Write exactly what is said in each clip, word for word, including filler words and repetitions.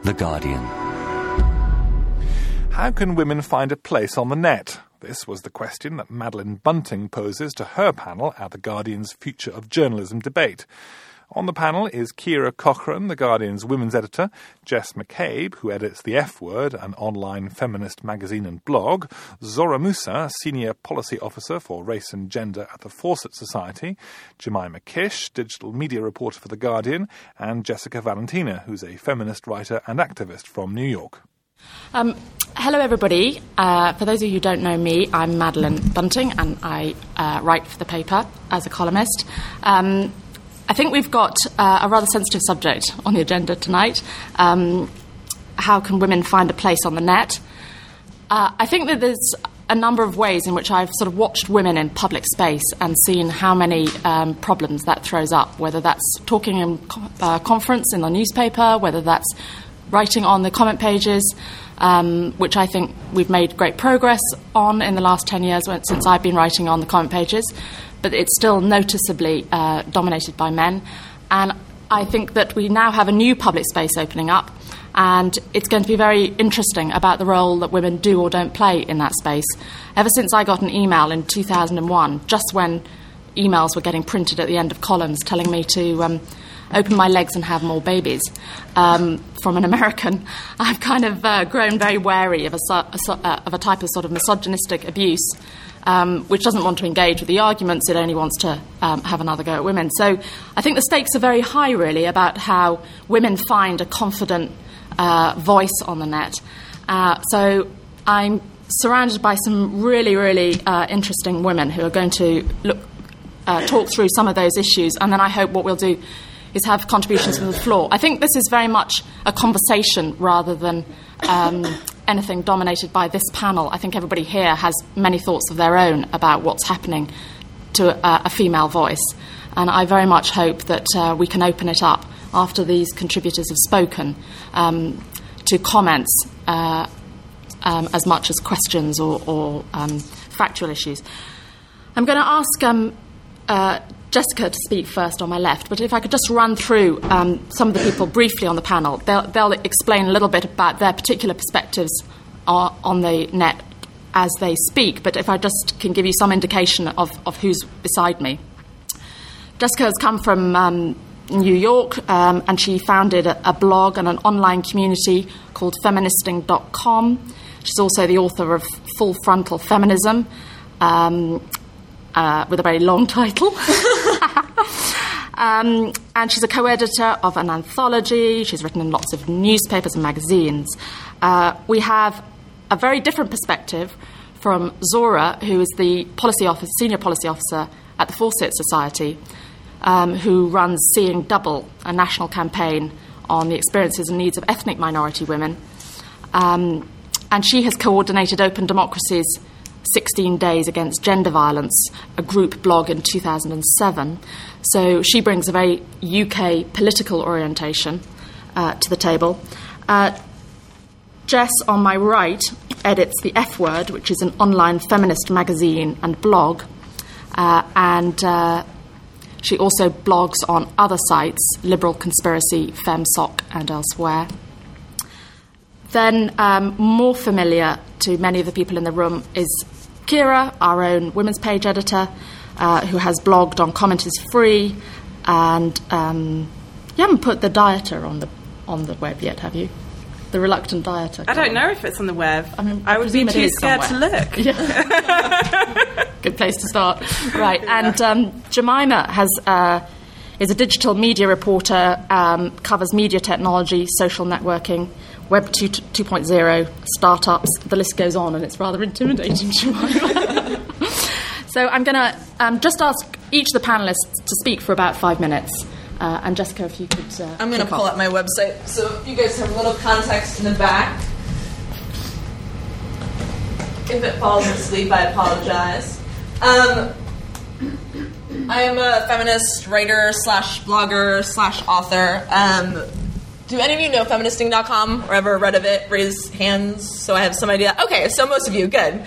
The Guardian. How can women find a place on the net? This was the question that Madeline Bunting poses to her panel at The Guardian's Future of Journalism debate. On the panel is Ciara Cochrane, The Guardian's women's editor, Jess McCabe, who edits The F Word, an online feminist magazine and blog, Zora Musa, senior policy officer for race and gender at the Fawcett Society, Jemima Kish, digital media reporter for The Guardian, and Jessica Valentina, who's a feminist writer and activist from New York. Um, hello, everybody. Uh, for those of you who don't know me, I'm Madeline Bunting, and I uh, write for the paper as a columnist. Um, I think we've got uh, a rather sensitive subject on the agenda tonight. Um, how can women find a place on the net? Uh, I think that there's a number of ways in which I've sort of watched women in public space and seen how many um, problems that throws up, whether that's talking in uh, conference in the newspaper, whether that's writing on the comment pages, um, which I think we've made great progress on in the last ten years since I've been writing on the comment pages. But it's still noticeably uh, dominated by men. And I think that we now have a new public space opening up, and it's going to be very interesting about the role that women do or don't play in that space. Ever since I got an email in two thousand one, just when emails were getting printed at the end of columns telling me to um, open my legs and have more babies um, from an American, I've kind of uh, grown very wary of a, a, uh, of a type of sort of misogynistic abuse, Um, which doesn't want to engage with the arguments, it only wants to um, have another go at women. So I think the stakes are very high, really, about how women find a confident uh, voice on the net. Uh, so I'm surrounded by some really, really uh, interesting women who are going to look, uh, talk through some of those issues, and then I hope what we'll do is have contributions from the floor. I think this is very much a conversation rather than Um, anything dominated by this panel. I think everybody here has many thoughts of their own about what's happening to a, a female voice. And I very much hope that uh, we can open it up after these contributors have spoken um, to comments uh, um, as much as questions or, or um, factual issues. I'm going to ask um, uh, Jessica to speak first on my left, but if I could just run through um, some of the people briefly on the panel. They'll, they'll explain a little bit about their particular perspectives on, on the net as they speak, but if I just can give you some indication of, of who's beside me. Jessica has come from um, New York, um, and she founded a, a blog and an online community called feministing dot com. She's also the author of Full Frontal Feminism, um, uh, with a very long title. Um, and she's a co-editor of an anthology. She's written in lots of newspapers and magazines. Uh, we have a very different perspective from Zora, who is the policy officer, senior policy officer at the Fawcett Society, um, who runs Seeing Double, a national campaign on the experiences and needs of ethnic minority women. Um, and she has coordinated Open Democracy's sixteen days Against Gender Violence, a group blog in two thousand seven. So she brings a very U K political orientation uh, to the table. Uh, Jess, on my right, edits The F Word, which is an online feminist magazine and blog. Uh, and uh, she also blogs on other sites, Liberal Conspiracy, FemSoc, and elsewhere. Then, um, more familiar to many of the people in the room is Ciara, our own women's page editor, uh, who has blogged on Comment Is Free, and um, you haven't put the dieter on the on the web yet, have you? The reluctant dieter. I don't know if it's on the web. I mean, I would be too scared somewhere. to look. Yeah. Good place to start. Right, and um, Jemima has uh, is a digital media reporter, um, covers media technology, social networking, Web two point oh, startups. The list goes on, and it's rather intimidating, Jemima. So I'm going to um, just ask each of the panellists to speak for about five minutes. Uh, and Jessica, if you could... Uh, I'm going to pull up my website. So if you guys have a little context in the back. If it falls asleep, I apologize. Um, I am a feminist writer slash blogger slash author. Um, do any of you know feministing dot com or ever read of it? Raise hands so I have some idea. Okay, so most of you, good.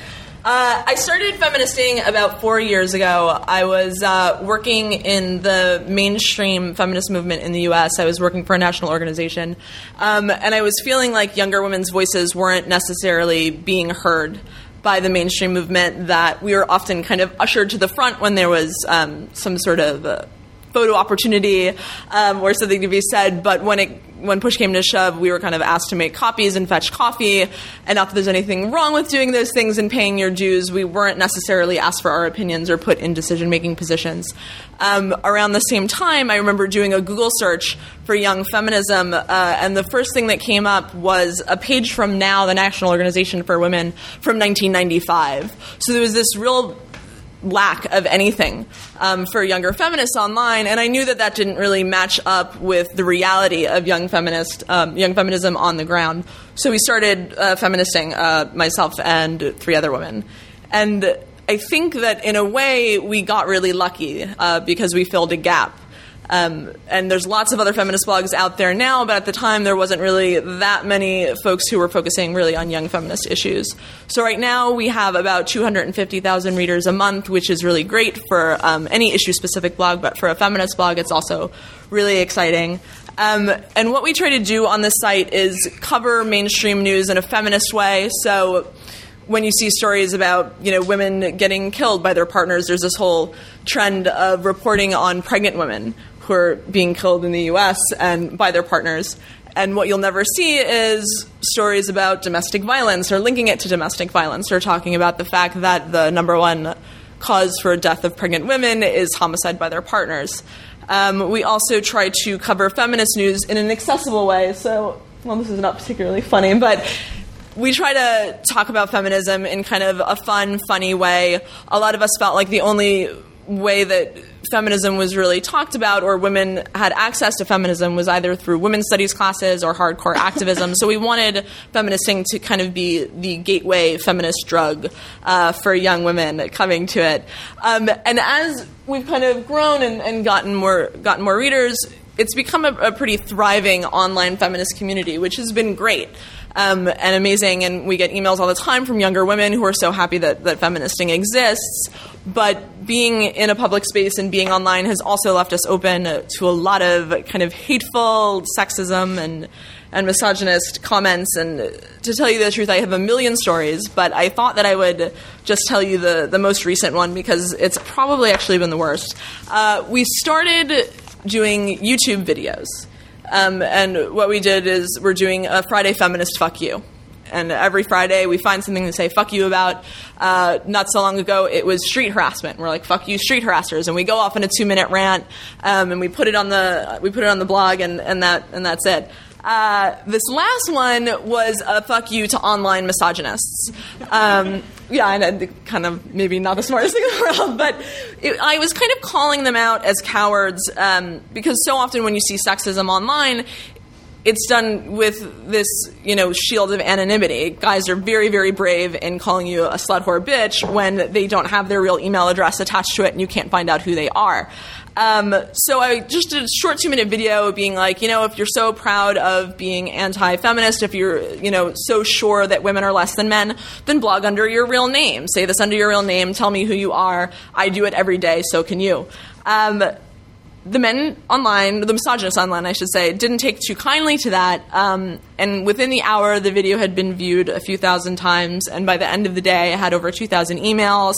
Uh, I started feministing about four years ago. I was uh, working in the mainstream feminist movement in the U S. I was working for a national organization. Um, and I was feeling like younger women's voices weren't necessarily being heard by the mainstream movement, that we were often kind of ushered to the front when there was um, some sort of uh, photo opportunity um, or something to be said, but when it when push came to shove, we were kind of asked to make copies and fetch coffee, and not that there's anything wrong with doing those things and paying your dues, we weren't necessarily asked for our opinions or put in decision-making positions. Um, around the same time, I remember doing a Google search for young feminism, uh, and the first thing that came up was a page from NOW, the National Organization for Women, from nineteen ninety-five. So there was this real lack of anything um, for younger feminists online, and I knew that that didn't really match up with the reality of young feminist, um, young feminism on the ground. So we started uh, feministing, uh, myself and three other women, and I think that in a way we got really lucky uh, because we filled a gap. Um, and there's lots of other feminist blogs out there now, but at the time there wasn't really that many folks who were focusing really on young feminist issues. So right now we have about two hundred fifty thousand readers a month, which is really great for um, any issue-specific blog, but for a feminist blog it's also really exciting. Um, and what we try to do on the site is cover mainstream news in a feminist way. So when you see stories about, you know, women getting killed by their partners, there's this whole trend of reporting on pregnant women who are being killed in the U S and by their partners. And what you'll never see is stories about domestic violence or linking it to domestic violence or talking about the fact that the number one cause for death of pregnant women is homicide by their partners. Um, we also try to cover feminist news in an accessible way. So, well, this is not particularly funny, but we try to talk about feminism in kind of a fun, funny way. A lot of us felt like the only way that feminism was really talked about or women had access to feminism was either through women's studies classes or hardcore activism. So we wanted feministing to kind of be the gateway feminist drug uh, for young women coming to it. Um, and as we've kind of grown and, and gotten more gotten more readers, it's become a, a pretty thriving online feminist community, which has been great. Um, and amazing, and we get emails all the time from younger women who are so happy that, that feministing exists. But being in a public space and being online has also left us open to a lot of kind of hateful sexism and and misogynist comments. And to tell you the truth, I have a million stories, but I thought that I would just tell you the, the most recent one because it's probably actually been the worst. Uh, we started doing YouTube videos. Um, and what we did is we're doing a Friday Feminist Fuck You. And every Friday we find something to say fuck you about. Uh, not so long ago it was street harassment. We're like, fuck you, street harassers. And we go off in a two-minute rant, um, and we put it on the we put it on the blog, and, and that and that's it. Uh, this last one was a fuck you to online misogynists. Um, yeah, and kind of maybe not the smartest thing in the world, but it, I was kind of calling them out as cowards um, because so often when you see sexism online, it's done with this, you know, shield of anonymity. Guys are very, very brave in calling you a slut whore bitch when they don't have their real email address attached to it and you can't find out who they are. Um, so I just did a short two-minute video being like, you know, if you're so proud of being anti-feminist, if you're, you know, so sure that women are less than men, then blog under your real name. Say this under your real name. Tell me who you are. I do it every day, so can you. Um, the men online, the misogynists online, I should say, didn't take too kindly to that. Um, and within the hour, the video had been viewed a few thousand times. And by the end of the day, I had over two thousand emails,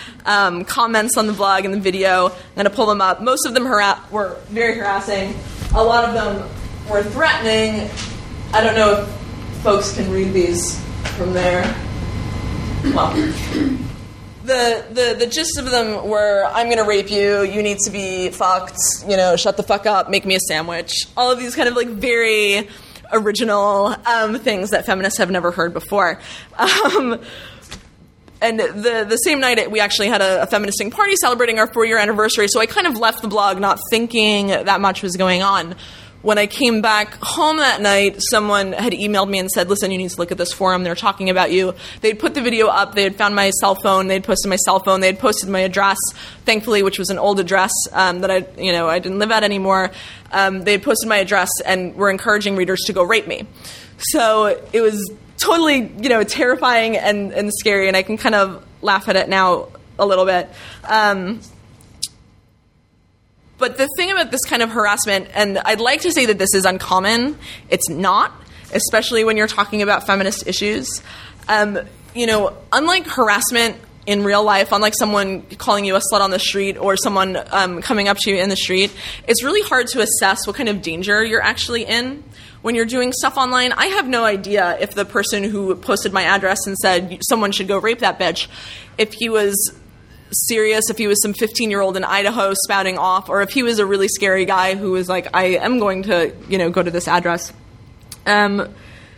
um, comments on the blog and the video. I'm going to pull them up. Most of them hara- were very harassing. A lot of them were threatening. I don't know if folks can read these from there. Well, the, the, the gist of them were, I'm going to rape you, you need to be fucked, you know, shut the fuck up, make me a sandwich. All of these kind of like very original um, things that feminists have never heard before. Um, and the the same night, we actually had a, a feministing party celebrating our four-year anniversary, so I kind of left the blog not thinking that much was going on. When I came back home that night, someone had emailed me and said, listen, you need to look at this forum. They're talking about you. They'd put the video up. They had found my cell phone. They'd posted my cell phone. They had posted my address, thankfully, which was an old address um, that I, you know, I didn't live at anymore. Um, they had posted my address and were encouraging readers to go rape me. So it was totally, you know, terrifying and, and scary. And I can kind of laugh at it now a little bit. Um, but the thing about this kind of harassment, and I'd like to say that this is uncommon, it's not, especially when you're talking about feminist issues. Um, you know, unlike harassment in real life, unlike someone calling you a slut on the street or someone um, coming up to you in the street, it's really hard to assess what kind of danger you're actually in. When you're doing stuff online, I have no idea if the person who posted my address and said someone should go rape that bitch, if he was serious, if he was some fifteen-year-old in Idaho spouting off, or if he was a really scary guy who was like, I am going to, you know, go to this address. Um,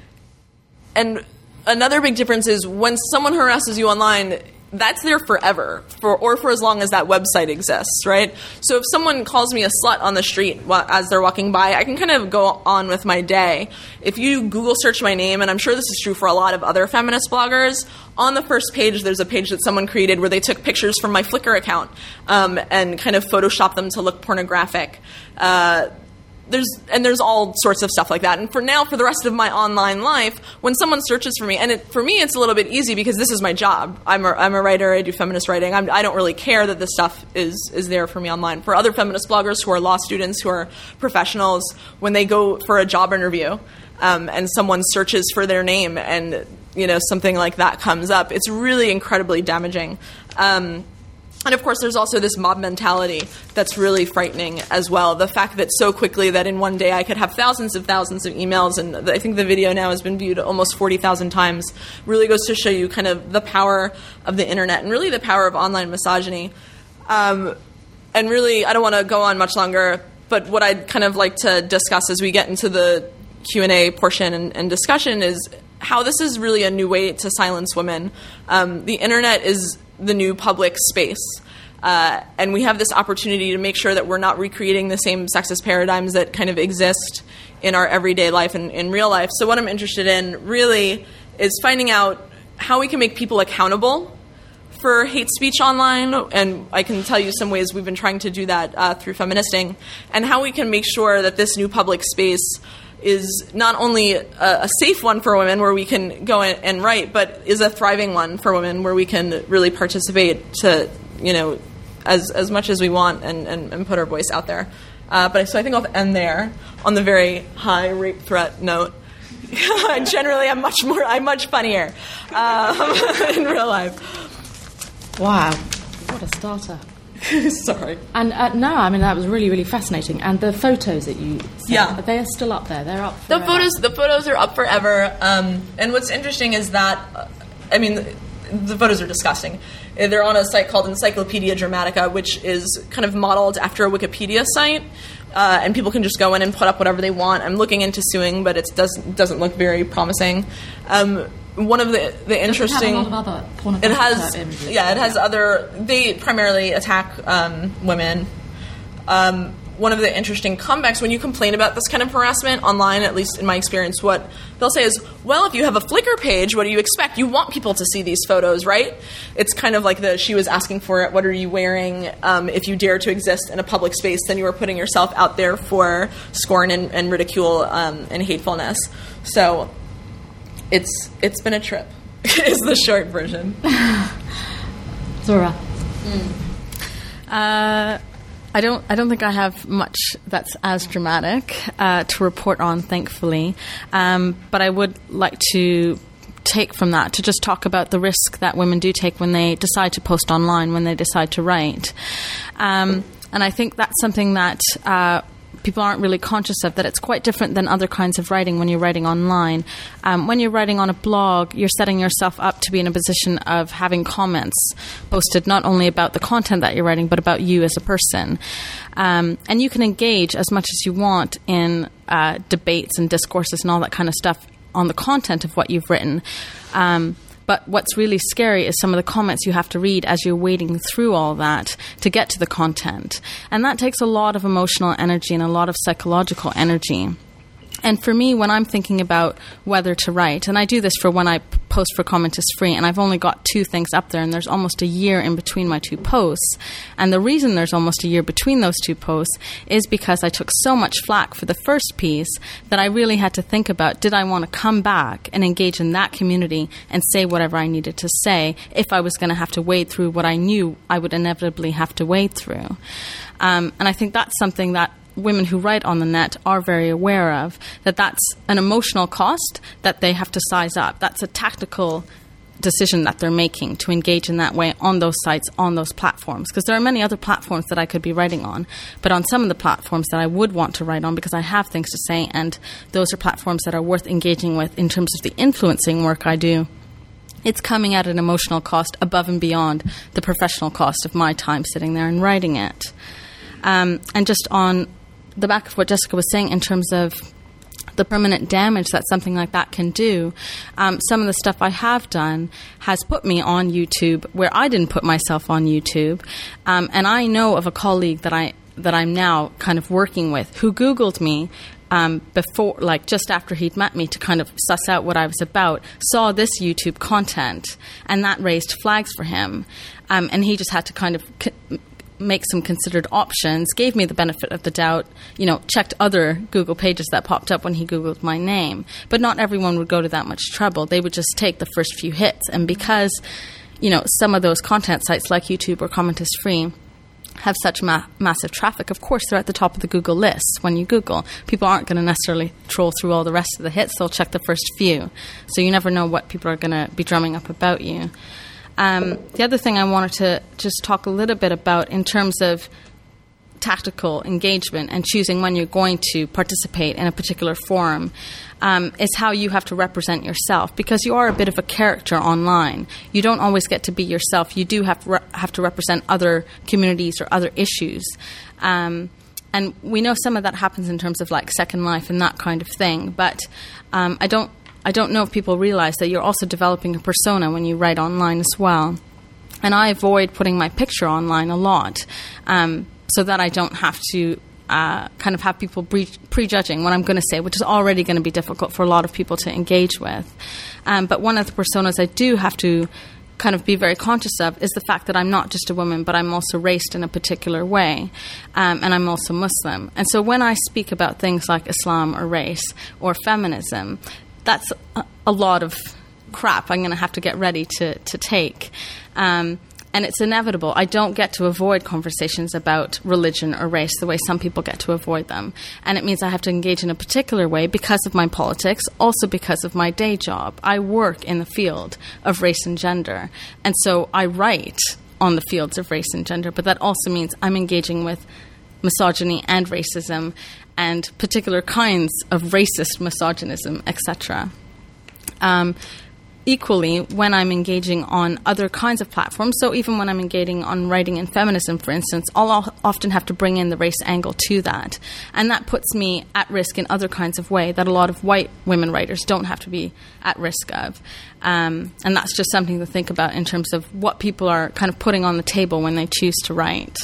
and another big difference is when someone harasses you online, that's there forever, for or for as long as that website exists, right? So if someone calls me a slut on the street as they're walking by, I can kind of go on with my day. If you Google search my name, and I'm sure this is true for a lot of other feminist bloggers, on the first page there's a page that someone created where they took pictures from my Flickr account um, and kind of photoshopped them to look pornographic. Uh, There's and there's all sorts of stuff like that. And for now, for the rest of my online life, when someone searches for me, and it, for me, it's a little bit easy because this is my job. I'm a, I'm a writer. I do feminist writing. I'm, I don't really care that this stuff is is there for me online. For other feminist bloggers who are law students, who are professionals, when they go for a job interview um, and someone searches for their name and you know something like that comes up, it's really incredibly damaging. Um, And, of course, there's also this mob mentality that's really frightening as well. The fact that so quickly that in one day I could have thousands of thousands of emails, and I think the video now has been viewed almost forty thousand times, really goes to show you kind of the power of the internet and really the power of online misogyny. Um, and really, I don't want to go on much longer, but what I'd kind of like to discuss as we get into the Q and A portion and, and discussion is how this is really a new way to silence women. Um, the internet is the new public space. Uh, and we have this opportunity to make sure that we're not recreating the same sexist paradigms that kind of exist in our everyday life and in real life. So what I'm interested in really is finding out how we can make people accountable for hate speech online, and I can tell you some ways we've been trying to do that uh, through feministing, and how we can make sure that this new public space is not only a, a safe one for women where we can go in and write, but is a thriving one for women where we can really participate to, you know, as as much as we want and, and, and put our voice out there. Uh, but so I think I'll end there on the very high rape threat note. Generally, I'm much more, I'm much funnier um, in real life. Wow, what a starter. Sorry. And uh, no, I mean, that was really, really fascinating. And the photos that you sent, yeah. they are still up there. They're up The forever. photos, the photos are up forever. Um, and what's interesting is that, uh, I mean, the, the photos are disgusting. They're on a site called Encyclopedia Dramatica, which is kind of modeled after a Wikipedia site. Uh, and people can just go in and put up whatever they want. I'm looking into suing, but it doesn't doesn't look very promising. Um, one of the the interesting. Does it have a lot of other it pornographic has images? yeah it has yeah. other. They primarily attack um, women. Um, one of the interesting comebacks when you complain about this kind of harassment online, at least in my experience, what they'll say is, well, if you have a Flickr page, what do you expect? You want people to see these photos, right? It's kind of like the she was asking for it, what are you wearing? Um, if you dare to exist in a public space, then you are putting yourself out there for scorn and, and ridicule um, and hatefulness. So it's it's been a trip, is the short version. Zora. Mm. Uh... I don't. I don't think I have much that's as dramatic uh, to report on, thankfully. Um, but I would like to take from that to just talk about the risk that women do take when they decide to post online, when they decide to write. Um, and I think that's something that uh, people aren't really conscious of, that it's quite different than other kinds of writing when you're writing online. Um, when you're writing on a blog, you're setting yourself up to be in a position of having comments posted not only about the content that you're writing, but about you as a person. Um, and you can engage as much as you want in uh, debates and discourses and all that kind of stuff on the content of what you've written. Um, But what's really scary is some of the comments you have to read as you're wading through all that to get to the content. And that takes a lot of emotional energy and a lot of psychological energy. And for me, when I'm thinking about whether to write, and I do this for when I p- post for Comment is Free, and I've only got two things up there, and there's almost a year in between my two posts. And the reason there's almost a year between those two posts is because I took so much flack for the first piece that I really had to think about, did I want to come back and engage in that community and say whatever I needed to say if I was going to have to wade through what I knew I would inevitably have to wade through. Um, and I think that's something that women who write on the net are very aware of, that that's an emotional cost that they have to size up. That's a tactical decision that they're making to engage in that way on those sites, on those platforms. Because there are many other platforms that I could be writing on, but on some of the platforms that I would want to write on because I have things to say, and those are platforms that are worth engaging with in terms of the influencing work I do, it's coming at an emotional cost above and beyond the professional cost of my time sitting there and writing it. Um, and just on the back of what Jessica was saying in terms of the permanent damage that something like that can do, um, some of the stuff I have done has put me on YouTube where I didn't put myself on YouTube. Um, and I know of a colleague that, I, that I'm now kind of working with who Googled me um, before, like just after he'd met me to kind of suss out what I was about, saw this YouTube content, and that raised flags for him. Um, and he just had to kind of c- make some considered options, gave me the benefit of the doubt, you know, checked other Google pages that popped up when he Googled my name. But not everyone would go to that much trouble. They would just take the first few hits. And because, you know, some of those content sites like YouTube or Comment is Free have such ma- massive traffic, of course they're at the top of the Google list when you Google. People aren't going to necessarily troll through all the rest of the hits. They'll check the first few. So you never know what people are going to be drumming up about you. Um, the other thing I wanted to just talk a little bit about in terms of tactical engagement and choosing when you're going to participate in a particular forum um, is how you have to represent yourself, because you are a bit of a character online. You don't always get to be yourself. You do have to, re- have to represent other communities or other issues. Um, and we know some of that happens in terms of like Second Life and that kind of thing, but um, I don't I don't know if people realize that you're also developing a persona when you write online as well. And I avoid putting my picture online a lot um, so that I don't have to uh, kind of have people pre- prejudging what I'm going to say, which is already going to be difficult for a lot of people to engage with. Um, but one of the personas I do have to kind of be very conscious of is the fact that I'm not just a woman, but I'm also raced in a particular way, um, and I'm also Muslim. And so when I speak about things like Islam or race or feminism, that's a, a lot of crap I'm going to have to get ready to, to take. Um, and it's inevitable. I don't get to avoid conversations about religion or race the way some people get to avoid them. And it means I have to engage in a particular way because of my politics, also because of my day job. I work in the field of race and gender. And so I write on the fields of race and gender, but that also means I'm engaging with misogyny and racism and particular kinds of racist misogynism, et cetera. Um, equally, when I'm engaging on other kinds of platforms, so even when I'm engaging on writing in feminism, for instance, I'll often have to bring in the race angle to that. And that puts me at risk in other kinds of way that a lot of white women writers don't have to be at risk of. Um, and that's just something to think about in terms of what people are kind of putting on the table when they choose to write.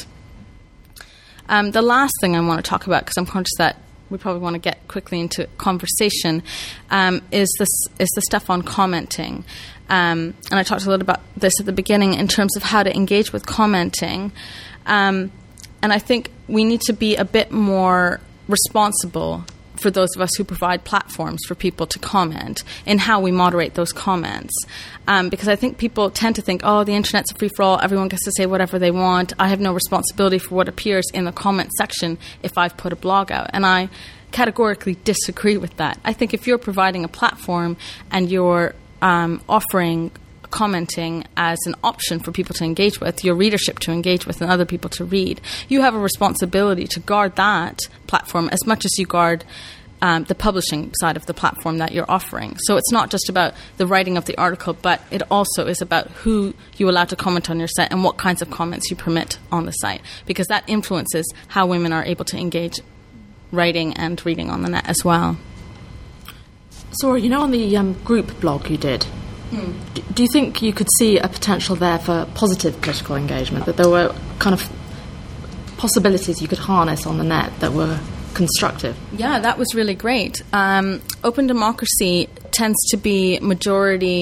Um, the last thing I want to talk about, because I'm conscious that we probably want to get quickly into conversation, um, is this is the stuff on commenting. Um, and I talked a little about this at the beginning in terms of how to engage with commenting. Um, and I think we need to be a bit more responsible for those of us who provide platforms for people to comment in how we moderate those comments. Um, because I think people tend to think, oh, the internet's a free-for-all, everyone gets to say whatever they want, I have no responsibility for what appears in the comment section if I've put a blog out. And I categorically disagree with that. I think if you're providing a platform and you're um, offering commenting as an option for people to engage with, your readership to engage with, and other people to read, you have a responsibility to guard that platform as much as you guard um, the publishing side of the platform that you're offering. So it's not just about the writing of the article, but it also is about who you allow to comment on your site and what kinds of comments you permit on the site, because that influences how women are able to engage writing and reading on the net as well. Sora, you know, on the um, group blog you did, Hmm. do you think you could see a potential there for positive political engagement, that there were kind of possibilities you could harness on the net that were constructive? Yeah, that was really great. Um, open democracy tends to be majority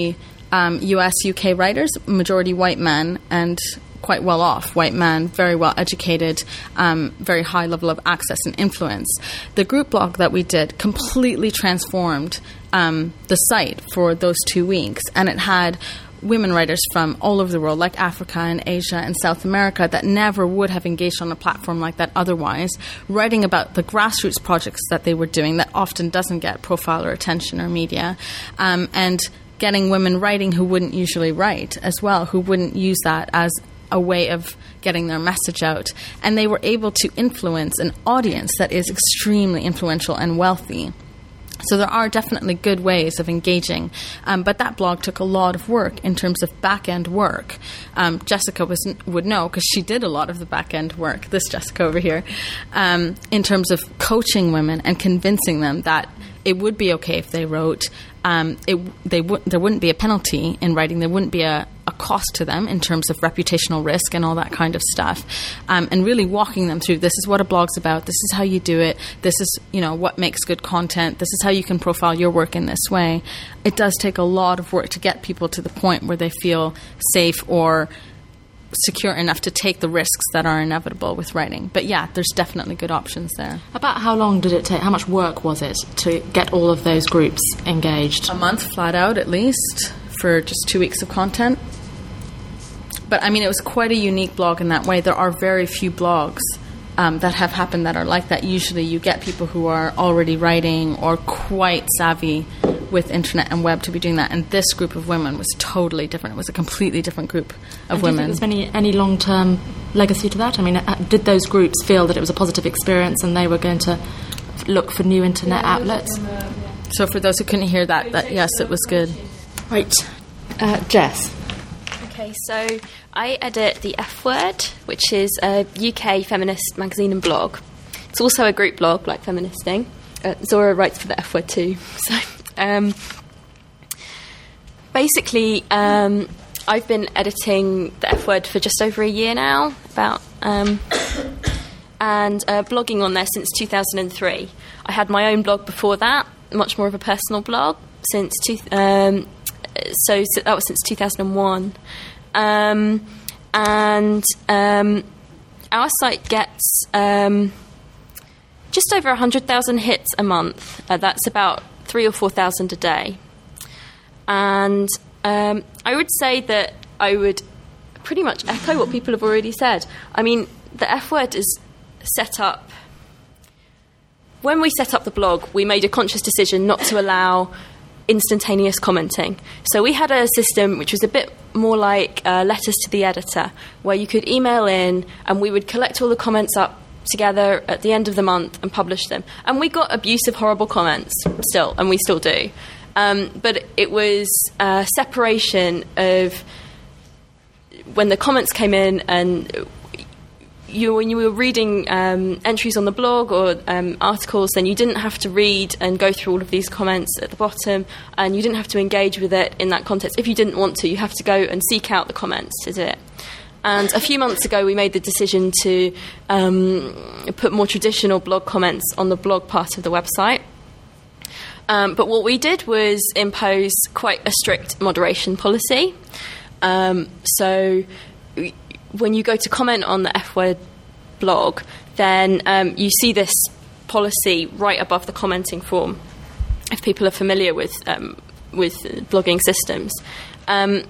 um, U S, U K writers, majority white men, and quite well off white men, very well educated, um, very high level of access and influence. The group blog that we did completely transformed um, the site for those two weeks, and it had women writers from all over the world, like Africa and Asia and South America, that never would have engaged on a platform like that otherwise, writing about the grassroots projects that they were doing that often doesn't get profile or attention or media, um, and getting women writing who wouldn't usually write as well, who wouldn't use that as a way of getting their message out. And they were able to influence an audience that is extremely influential and wealthy. So there are definitely good ways of engaging, um, but that blog took a lot of work in terms of back-end work. Um, Jessica was, would know, because she did a lot of the back-end work, this Jessica over here, um, in terms of coaching women and convincing them that it would be okay if they wrote. Um, it, they w- there wouldn't be a penalty in writing. There wouldn't be a, a cost to them in terms of reputational risk and all that kind of stuff. Um, and really walking them through, this is what a blog's about. This is how you do it. This is, you know, what makes good content. This is how you can profile your work in this way. It does take a lot of work to get people to the point where they feel safe or secure enough to take the risks that are inevitable with writing. But yeah, there's definitely good options there. About how long did it take, how much work was it to get all of those groups engaged? A month flat out at least for just two weeks of content. But I mean, it was quite a unique blog in that way. There are very few blogs um, that have happened that are like that. Usually you get people who are already writing or quite savvy with internet and web to be doing that, and this group of women was totally different. It was a completely different group of and women. Do you think there's any, any long-term legacy to that? I mean, uh, did those groups feel that it was a positive experience and they were going to look for new internet outlets? So for those who couldn't hear that, that yes, it was good. Right. Uh, Jess. Okay, so I edit The F Word, which is a U K feminist magazine and blog. It's also a group blog, like Feministing. Uh, Zora writes for The F Word too. So, um, basically, um, I've been editing The F Word for just over a year now, about, um, and uh, blogging on there since two thousand three. I had my own blog before that, much more of a personal blog, since two, um, so, so that was since two thousand one. Um, and um, our site gets um, just over one hundred thousand hits a month. Uh, that's about three or four thousand a day. And um, I would say that I would pretty much echo what people have already said. I mean, the F Word is set up... When we set up the blog, we made a conscious decision not to allow instantaneous commenting. So we had a system which was a bit more like uh, letters to the editor, where you could email in and we would collect all the comments up together at the end of the month and publish them. And we got abusive, horrible comments still, and we still do. Um, but it was a separation of when the comments came in, and you, when you were reading um, entries on the blog or um, articles, then you didn't have to read and go through all of these comments at the bottom, and you didn't have to engage with it in that context. If you didn't want to, you have to go and seek out the comments to do it. And a few months ago, we made the decision to um, put more traditional blog comments on the blog part of the website. Um, but what we did was impose quite a strict moderation policy. Um, so when you go to comment on the F Word blog, then um, you see this policy right above the commenting form, if people are familiar with um, with blogging systems. Um,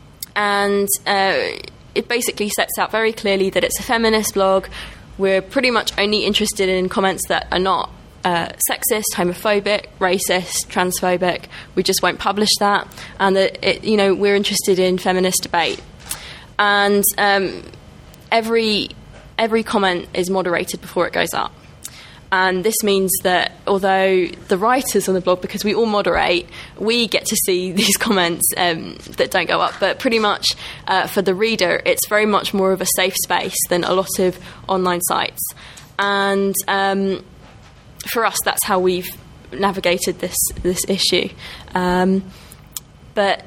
and uh, it basically sets out very clearly that it's a feminist blog. We're pretty much only interested in comments that are not uh, sexist, homophobic, racist, transphobic. We just won't publish that. And that it, you know, we're interested in feminist debate. And um, every every comment is moderated before it goes up. And this means that although the writers on the blog, because we all moderate, we get to see these comments um, that don't go up. But pretty much uh, for the reader, it's very much more of a safe space than a lot of online sites. And um, for us, that's how we've navigated this, this issue. Um, but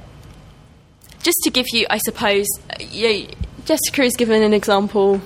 just to give you, I suppose, you know, Jessica has given an example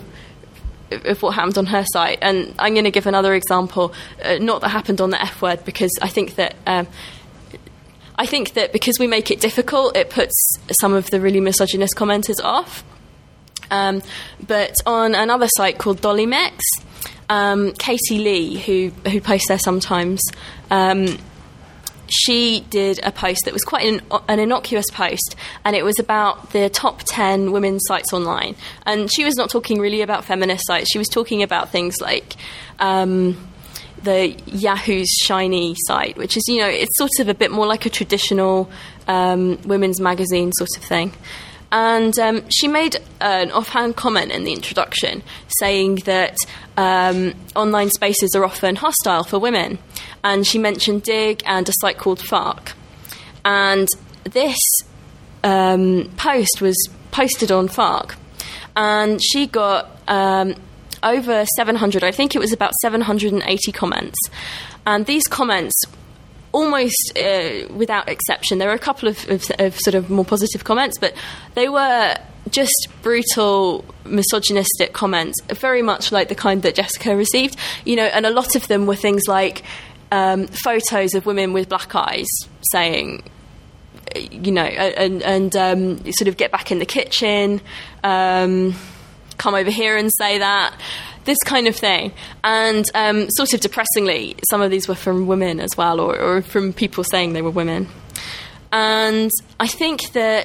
of what happened on her site, and I'm going to give another example, uh, not that happened on the F Word, because I think that um, I think that because we make it difficult, it puts some of the really misogynist commenters off. Um, but on another site called Dolly Mix, um, Katie Lee, who who posts there sometimes, um, she did a post that was quite an, an innocuous post, and it was about the top ten women's sites online. And she was not talking really about feminist sites. She was talking about things like um, the Yahoo's Shiny site, which is, you know, it's sort of a bit more like a traditional um, women's magazine sort of thing. And um, she made an offhand comment in the introduction saying that um, online spaces are often hostile for women. And she mentioned Dig and a site called Fark. And this um, post was posted on Fark. And she got um, over seven hundred, I think it was about seven hundred eighty comments. And these comments, almost uh, without exception, there were a couple of, of, of sort of more positive comments, but they were just brutal, misogynistic comments, very much like the kind that Jessica received. You know, and a lot of them were things like um, photos of women with black eyes saying, you know, and, and um, sort of get back in the kitchen, um, come over here and say that. This kind of thing. And um, sort of depressingly, some of these were from women as well, or, or from people saying they were women. And I think that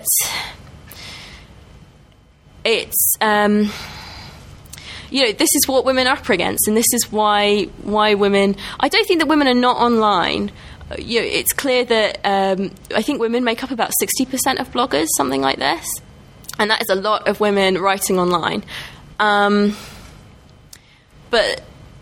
it's, um, you know, this is what women are up against, and this is why why women... I don't think that women are not online. You know, it's clear that um, I think women make up about sixty percent of bloggers, something like this. And that is a lot of women writing online. Um... But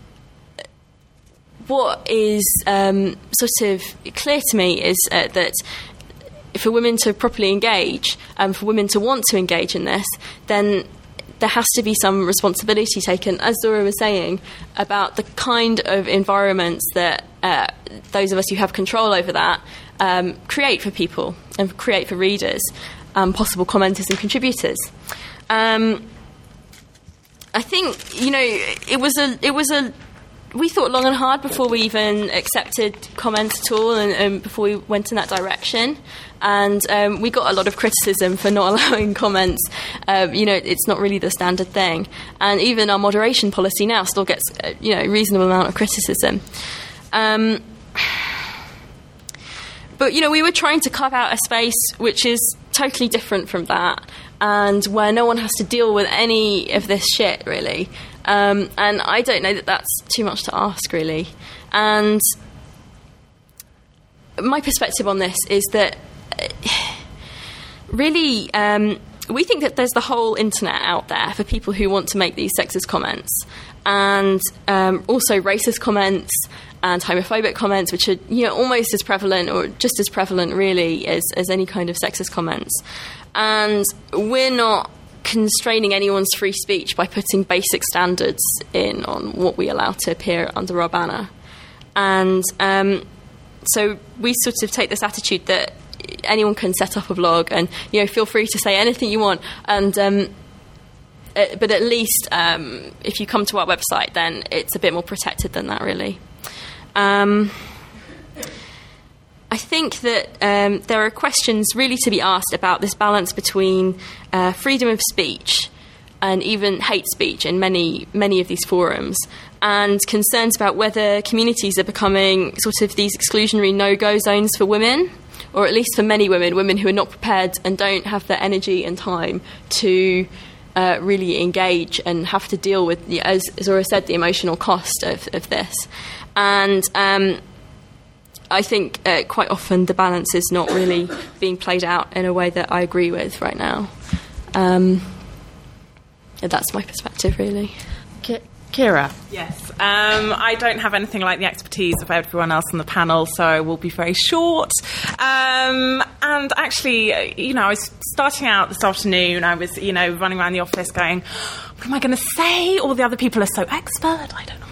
what is um, sort of clear to me is uh, that for women to properly engage, and um, for women to want to engage in this, then there has to be some responsibility taken, as Zora was saying, about the kind of environments that uh, those of us who have control over that um, create for people and create for readers, um, possible commenters and contributors. Um, I think, you know, it was a, it was a, we thought long and hard before we even accepted comments at all, and, and before we went in that direction. And um, we got a lot of criticism for not allowing comments. Uh, you know, it's not really the standard thing. And even our moderation policy now still gets, uh, you know, a reasonable amount of criticism. Um, but, you know, we were trying to carve out a space which is totally different from that, and where no one has to deal with any of this shit, really. Um, and I don't know that that's too much to ask, really. And my perspective on this is that, uh, really, um, we think that there's the whole internet out there for people who want to make these sexist comments, and um, also racist comments and homophobic comments, which are, you know, almost as prevalent, or just as prevalent, really, as, as any kind of sexist comments. And we're not constraining anyone's free speech by putting basic standards in on what we allow to appear under our banner. And um, so we sort of take this attitude that anyone can set up a blog and, you know, feel free to say anything you want. And um, uh, but at least um, if you come to our website, then it's a bit more protected than that, really. Um, I think that um, there are questions really to be asked about this balance between uh, freedom of speech and even hate speech in many, many of these forums, and concerns about whether communities are becoming sort of these exclusionary no-go zones for women, or at least for many women, women who are not prepared and don't have the energy and time to uh, really engage and have to deal with, as Zora said, the emotional cost of, of this. And um, I think uh, quite often the balance is not really being played out in a way that I agree with right now. Um, yeah, that's my perspective, really. Ki- Kira? Yes. Um, I don't have anything like the expertise of everyone else on the panel, so I will be very short. Um, and actually, you know, I was starting out this afternoon, I was, you know, running around the office going, what am I going to say? All the other people are so expert, I don't know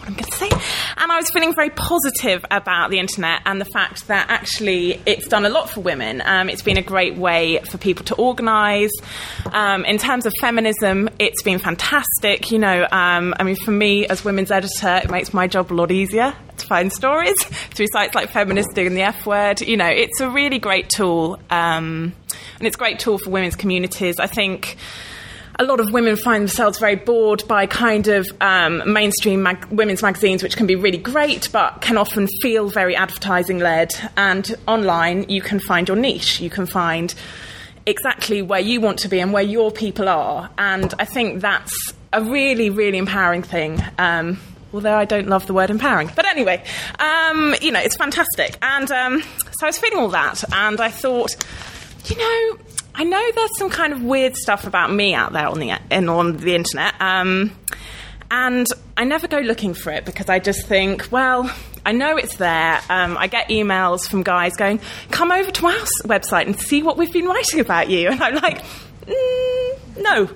what I'm going to say. And I was feeling very positive about the internet and the fact that actually it's done a lot for women. Um, it's been a great way for people to organise. Um, in terms of feminism, it's been fantastic. You know, um, I mean, for me as women's editor, it makes my job a lot easier to find stories through sites like Feministing and the F Word. You know, it's a really great tool, um, and it's a great tool for women's communities. I think a lot of women find themselves very bored by kind of um, mainstream mag- women's magazines, which can be really great, but can often feel very advertising-led. And online, you can find your niche. You can find exactly where you want to be and where your people are. And I think that's a really, really empowering thing. Um, although I don't love the word empowering. But anyway, um, you know, it's fantastic. And um, so I was feeling all that, and I thought, you know, I know there's some kind of weird stuff about me out there on the in, on the internet, um, and I never go looking for it because I just think, well, I know it's there. Um, I get emails from guys going, come over to our website and see what we've been writing about you. And I'm like, mm, no. Um,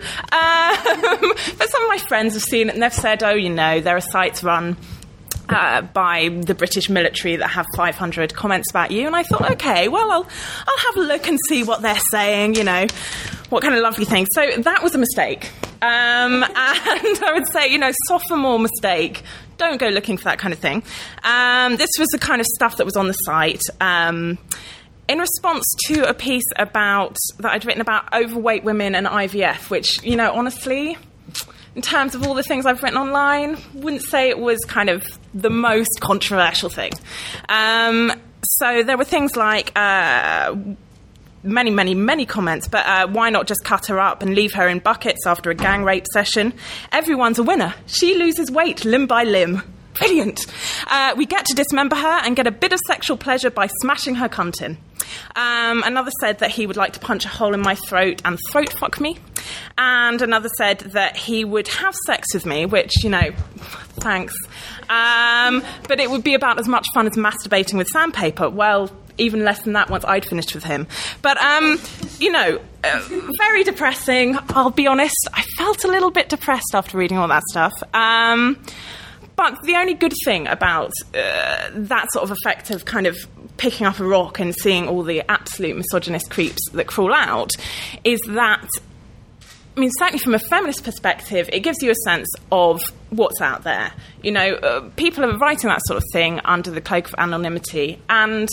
but some of my friends have seen it and they've said, oh, you know, there are sites run Uh, by the British military that have five hundred comments about you. And I thought, OK, well, I'll, I'll have a look and see what they're saying, you know, what kind of lovely things. So that was a mistake. Um, and I would say, you know, sophomore mistake. Don't go looking for that kind of thing. Um, this was the kind of stuff that was on the site. Um, in response to a piece about that I'd written about overweight women and I V F, which, you know, honestly, in terms of all the things I've written online, wouldn't say it was kind of the most controversial thing. Um, so there were things like uh, many, many, many comments, but uh, why not just cut her up and leave her in buckets after a gang rape session? Everyone's a winner. She loses weight limb by limb. Brilliant. Uh, we get to dismember her and get a bit of sexual pleasure by smashing her cunt in. Um, another said that he would like to punch a hole in my throat and throat fuck me. And another said that he would have sex with me, which, you know, thanks. Um, but it would be about as much fun as masturbating with sandpaper. Well, even less than that once I'd finished with him. But, um, you know, uh, very depressing. I'll be honest, I felt a little bit depressed after reading all that stuff. Um, but the only good thing about uh, that sort of effect of kind of picking up a rock and seeing all the absolute misogynist creeps that crawl out is that, I mean, certainly from a feminist perspective, it gives you a sense of what's out there. You know, uh, people are writing that sort of thing under the cloak of anonymity. And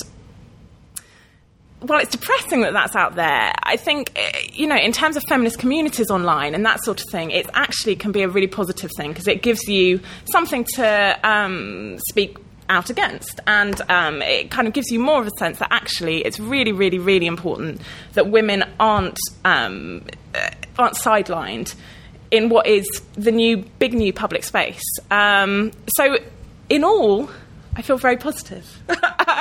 while it's depressing that that's out there, I think, you know, in terms of feminist communities online and that sort of thing, it actually can be a really positive thing because it gives you something to um, speak out against. And um, it kind of gives you more of a sense that actually it's really, really, really important that women aren't um, aren't sidelined in what is the new, big new public space. Um, so in all, I feel very positive. um,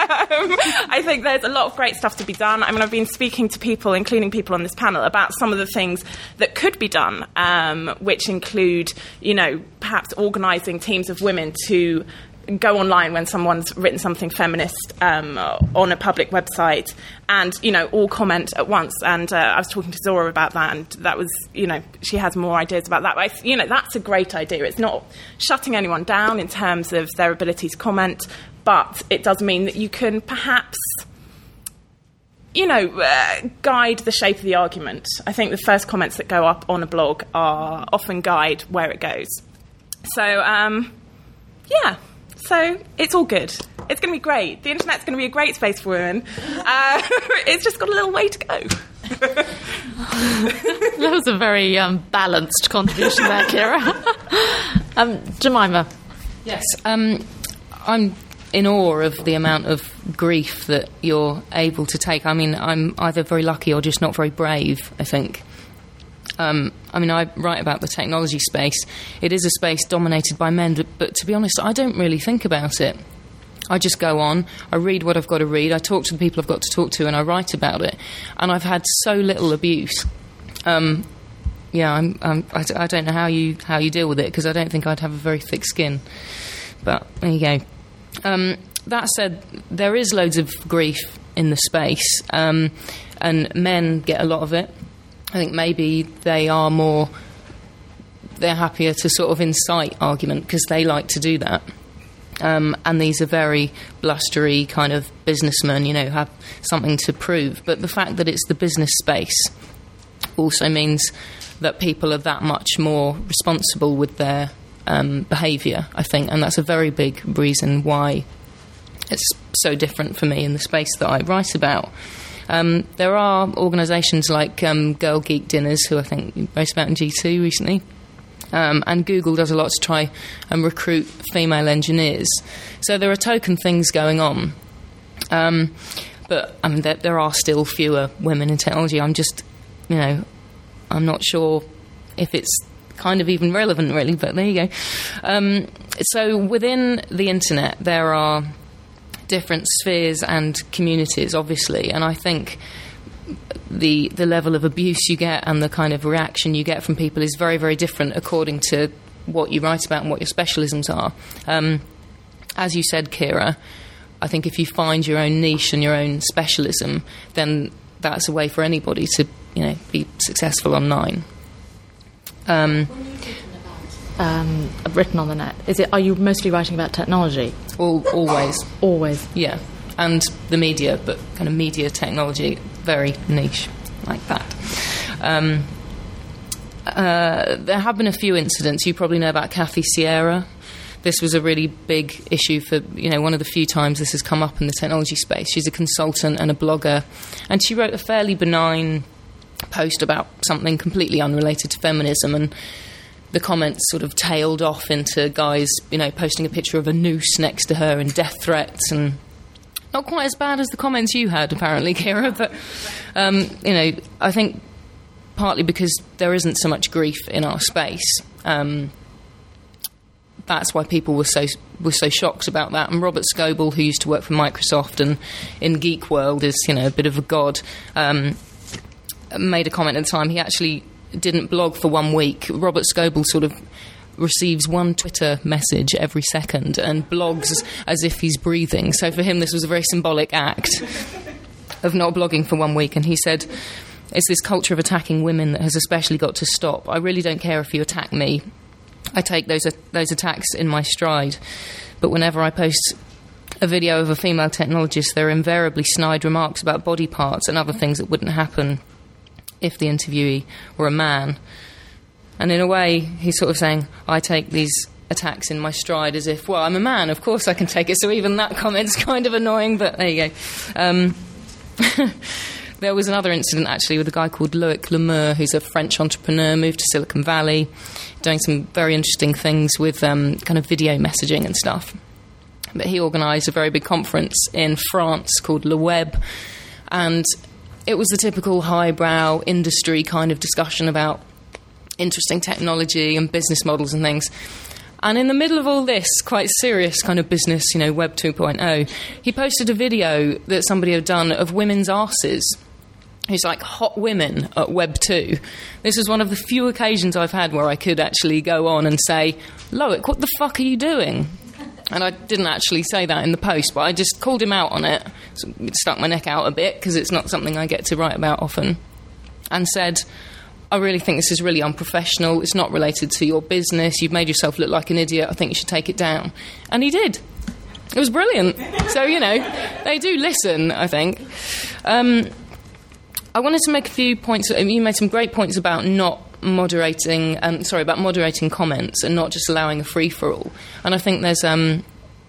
I think there's a lot of great stuff to be done. I mean, I've been speaking to people, including people on this panel, about some of the things that could be done, um, which include, you know, perhaps organising teams of women to go online when someone's written something feminist um, on a public website and, you know, all comment at once. And uh, I was talking to Zora about that, and that was, you know, she has more ideas about that. But, I, you know, that's a great idea. It's not shutting anyone down in terms of their ability to comment, but it does mean that you can perhaps, you know, uh, guide the shape of the argument. I think the first comments that go up on a blog are often guide where it goes. So, um, yeah. So it's all good. It's going to be great. The internet's going to be a great space for women. Uh, it's just got a little way to go. That was a very um, balanced contribution there, Kira. um, Jemima. Yes. Um, I'm in awe of the amount of grief that you're able to take. I mean, I'm either very lucky or just not very brave, I think. Um, I mean, I write about the technology space. It is a space dominated by men, but, but to be honest, I don't really think about it. I just go on, I read what I've got to read, I talk to the people I've got to talk to, and I write about it. And I've had so little abuse. Um, yeah, I'm, I'm, I, I don't know how you how you deal with it, because I don't think I'd have a very thick skin. But there you go. Um, that said, there is loads of grief in the space, um, and men get a lot of it. I think maybe they are more, they're happier to sort of incite argument because they like to do that. Um, and these are very blustery kind of businessmen, you know, have something to prove. But the fact that it's the business space also means that people are that much more responsible with their um, behaviour, I think. And that's a very big reason why it's so different for me in the space that I write about. Um, there are organisations like um, Girl Geek Dinners, who I think you wrote about in G two recently. Um, and Google does a lot to try and recruit female engineers. So there are token things going on. Um, but I mean, there, there are still fewer women in technology. I'm just, you know, I'm not sure if it's kind of even relevant, really, but there you go. Um, so within the internet, there are different spheres and communities, obviously, and I think the the level of abuse you get and the kind of reaction you get from people is very, very different according to what you write about and what your specialisms are. Um, as you said, Kira, I think if you find your own niche and your own specialism, then that's a way for anybody to, you know, be successful online. Um, um, written on the net, is it? Are you mostly writing about technology? All, always, always, yeah. And the media, but kind of media technology, very niche, like that. Um, uh, there have been a few incidents. You probably know about Kathy Sierra. This was a really big issue for, you know, one of the few times this has come up in the technology space. She's a consultant and a blogger, and she wrote a fairly benign post about something completely unrelated to feminism, and the comments sort of tailed off into guys, you know, posting a picture of a noose next to her and death threats, and not quite as bad as the comments you had, apparently, Kira, but, um, you know, I think partly because there isn't so much grief in our space, um, that's why people were so were so shocked about that. And Robert Scoble, who used to work for Microsoft and in Geek World is, you know, a bit of a god, um, made a comment at the time. He actually didn't blog for one week. Robert Scoble sort of receives one Twitter message every second and blogs as if he's breathing. So for him, this was a very symbolic act of not blogging for one week. And he said, it's this culture of attacking women that has especially got to stop. I really don't care if you attack me. I take those those attacks in my stride. But whenever I post a video of a female technologist, there are invariably snide remarks about body parts and other things that wouldn't happen if the interviewee were a man. And in a way, he's sort of saying, I take these attacks in my stride as if, well, I'm a man, of course I can take it. So even that comment's kind of annoying, but there you go. Um, there was another incident, actually, with a guy called Loic Lemur, who's a French entrepreneur, moved to Silicon Valley, doing some very interesting things with um, kind of video messaging and stuff. But he organised a very big conference in France called Le Web, and it was the typical highbrow industry kind of discussion about interesting technology and business models and things. And in the middle of all this quite serious kind of business, you know, Web two point oh, he posted a video that somebody had done of women's arses. He's like, hot women at Web two. This was one of the few occasions I've had where I could actually go on and say, Loic, what the fuck are you doing? And I didn't actually say that in the post, but I just called him out on it, so it stuck my neck out a bit, because it's not something I get to write about often, and said, I really think this is really unprofessional, it's not related to your business, you've made yourself look like an idiot, I think you should take it down. And he did. It was brilliant. So, you know, they do listen, I think. Um, I wanted to make a few points. You made some great points about not moderating, um, sorry, about moderating comments and not just allowing a free-for-all. And I think there's um,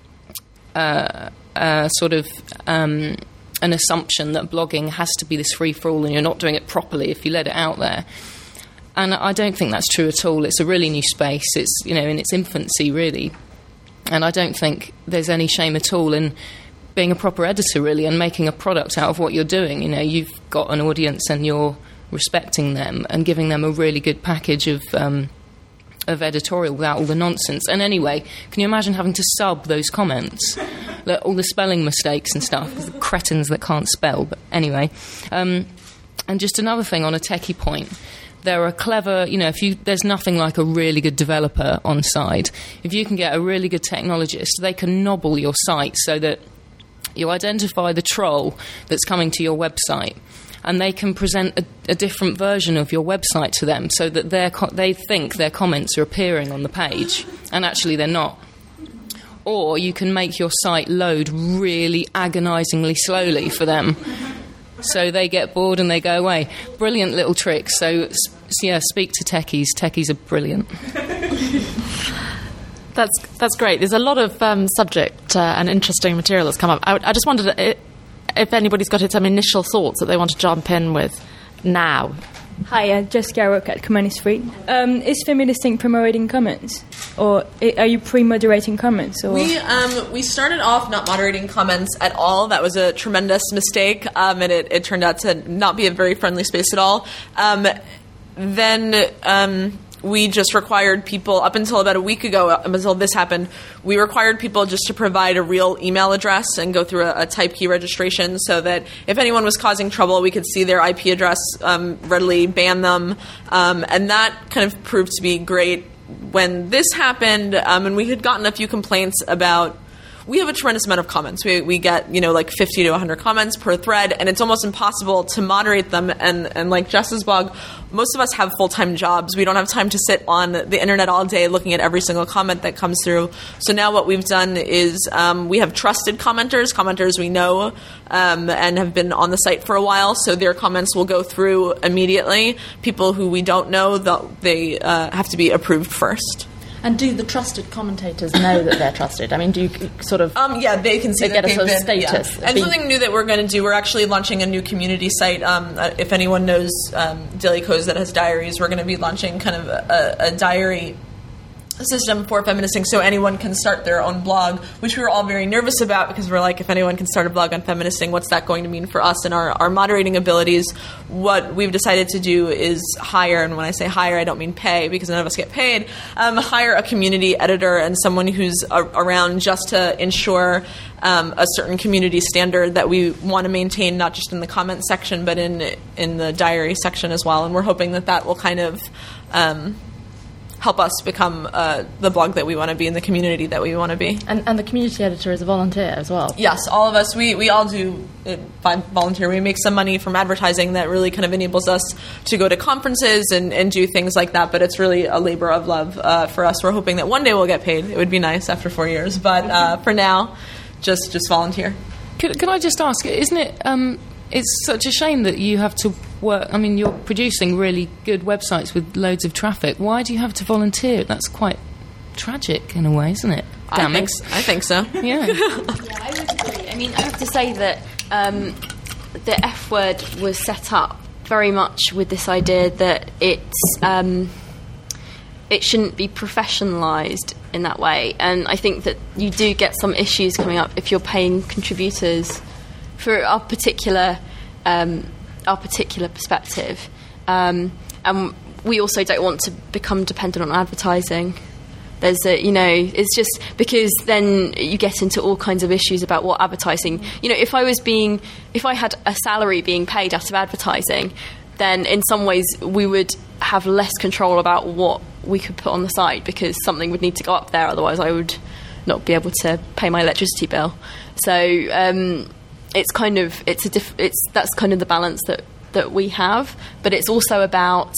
uh, uh, sort of um, an assumption that blogging has to be this free-for-all and you're not doing it properly if you let it out there. And I don't think that's true at all. It's a really new space. It's, you know, in its infancy, really. And I don't think there's any shame at all in being a proper editor, really, and making a product out of what you're doing. You know, you've got an audience and you're respecting them and giving them a really good package of um, of editorial without all the nonsense. And anyway, can you imagine having to sub those comments? Like, all the spelling mistakes and stuff, the cretins that can't spell. But anyway, um, and just another thing on a techie point. There are clever, you know, if you, there's nothing like a really good developer on side. If you can get a really good technologist, they can nobble your site so that you identify the troll that's coming to your website, and they can present a, a different version of your website to them, so that their co- they think their comments are appearing on the page, and actually they're not. Or you can make your site load really agonisingly slowly for them, so they get bored and they go away. Brilliant little trick. So, yeah, speak to techies. Techies are brilliant. That's that's great. There's a lot of um, subject uh, and interesting material that's come up. I, I just wondered if, if anybody's got some initial thoughts that they want to jump in with now. Hi, uh, Jessica. I work at Communist Free. Um, is Feminist Inc promoting comments, or I- are you pre-moderating comments? Or? We um, we started off not moderating comments at all. That was a tremendous mistake, um, and it, it turned out to not be a very friendly space at all. Um, then um, we just required people, up until about a week ago, up until this happened, we required people just to provide a real email address and go through a, a type key registration, so that if anyone was causing trouble, we could see their I P address, um, readily ban them. Um, and that kind of proved to be great when this happened. Um, and we had gotten a few complaints about, we have a tremendous amount of comments. We we get, you know, like fifty to one hundred comments per thread, and it's almost impossible to moderate them. And, and like Jess's blog, most of us have full-time jobs. We don't have time to sit on the internet all day looking at every single comment that comes through. So now what we've done is um, we have trusted commenters, commenters we know um, and have been on the site for a while, so their comments will go through immediately. People who we don't know, they uh, have to be approved first. And do the trusted commentators know that they're trusted? I mean, do you sort of... Um, yeah, they can see they that get a sort of been, status. Yeah. And something new that we're going to do, we're actually launching a new community site. Um, uh, if anyone knows um, Daily Kos that has diaries, we're going to be launching kind of a, a diary system for Feministing, so anyone can start their own blog, which we were all very nervous about, because we're like, if anyone can start a blog on Feministing, what's that going to mean for us and our, our moderating abilities? What we've decided to do is hire, and when I say hire, I don't mean pay, because none of us get paid, um, hire a community editor and someone who's a- around just to ensure um, a certain community standard that we want to maintain, not just in the comment section, but in in the diary section as well. And we're hoping that that will kind of Um, help us become uh, the blog that we want to be in the community that we want to be. And, and the community editor is a volunteer as well? Yes, all of us. We, we all do it by volunteer. We make some money from advertising that really kind of enables us to go to conferences and, and do things like that, but it's really a labor of love uh, for us. We're hoping that one day we'll get paid. It would be nice after four years, but uh, for now, just just volunteer. Can, can I just ask, isn't it... Um, it's such a shame that you have to work... I mean, you're producing really good websites with loads of traffic. Why do you have to volunteer? That's quite tragic in a way, isn't it? I think, I think so. Yeah. Yeah, I would agree. I mean, I have to say that um, the F word was set up very much with this idea that it's um, it shouldn't be professionalised in that way. And I think that you do get some issues coming up if you're paying contributors for our particular um, our particular perspective, um, and we also don't want to become dependent on advertising. There's a, you know, it's just because then you get into all kinds of issues about what advertising. You know, if I was being, if I had a salary being paid out of advertising, then in some ways we would have less control about what we could put on the site, because something would need to go up there, otherwise I would not be able to pay my electricity bill. So. Um, It's kind of it's a diff, it's that's kind of the balance that, that we have, but it's also about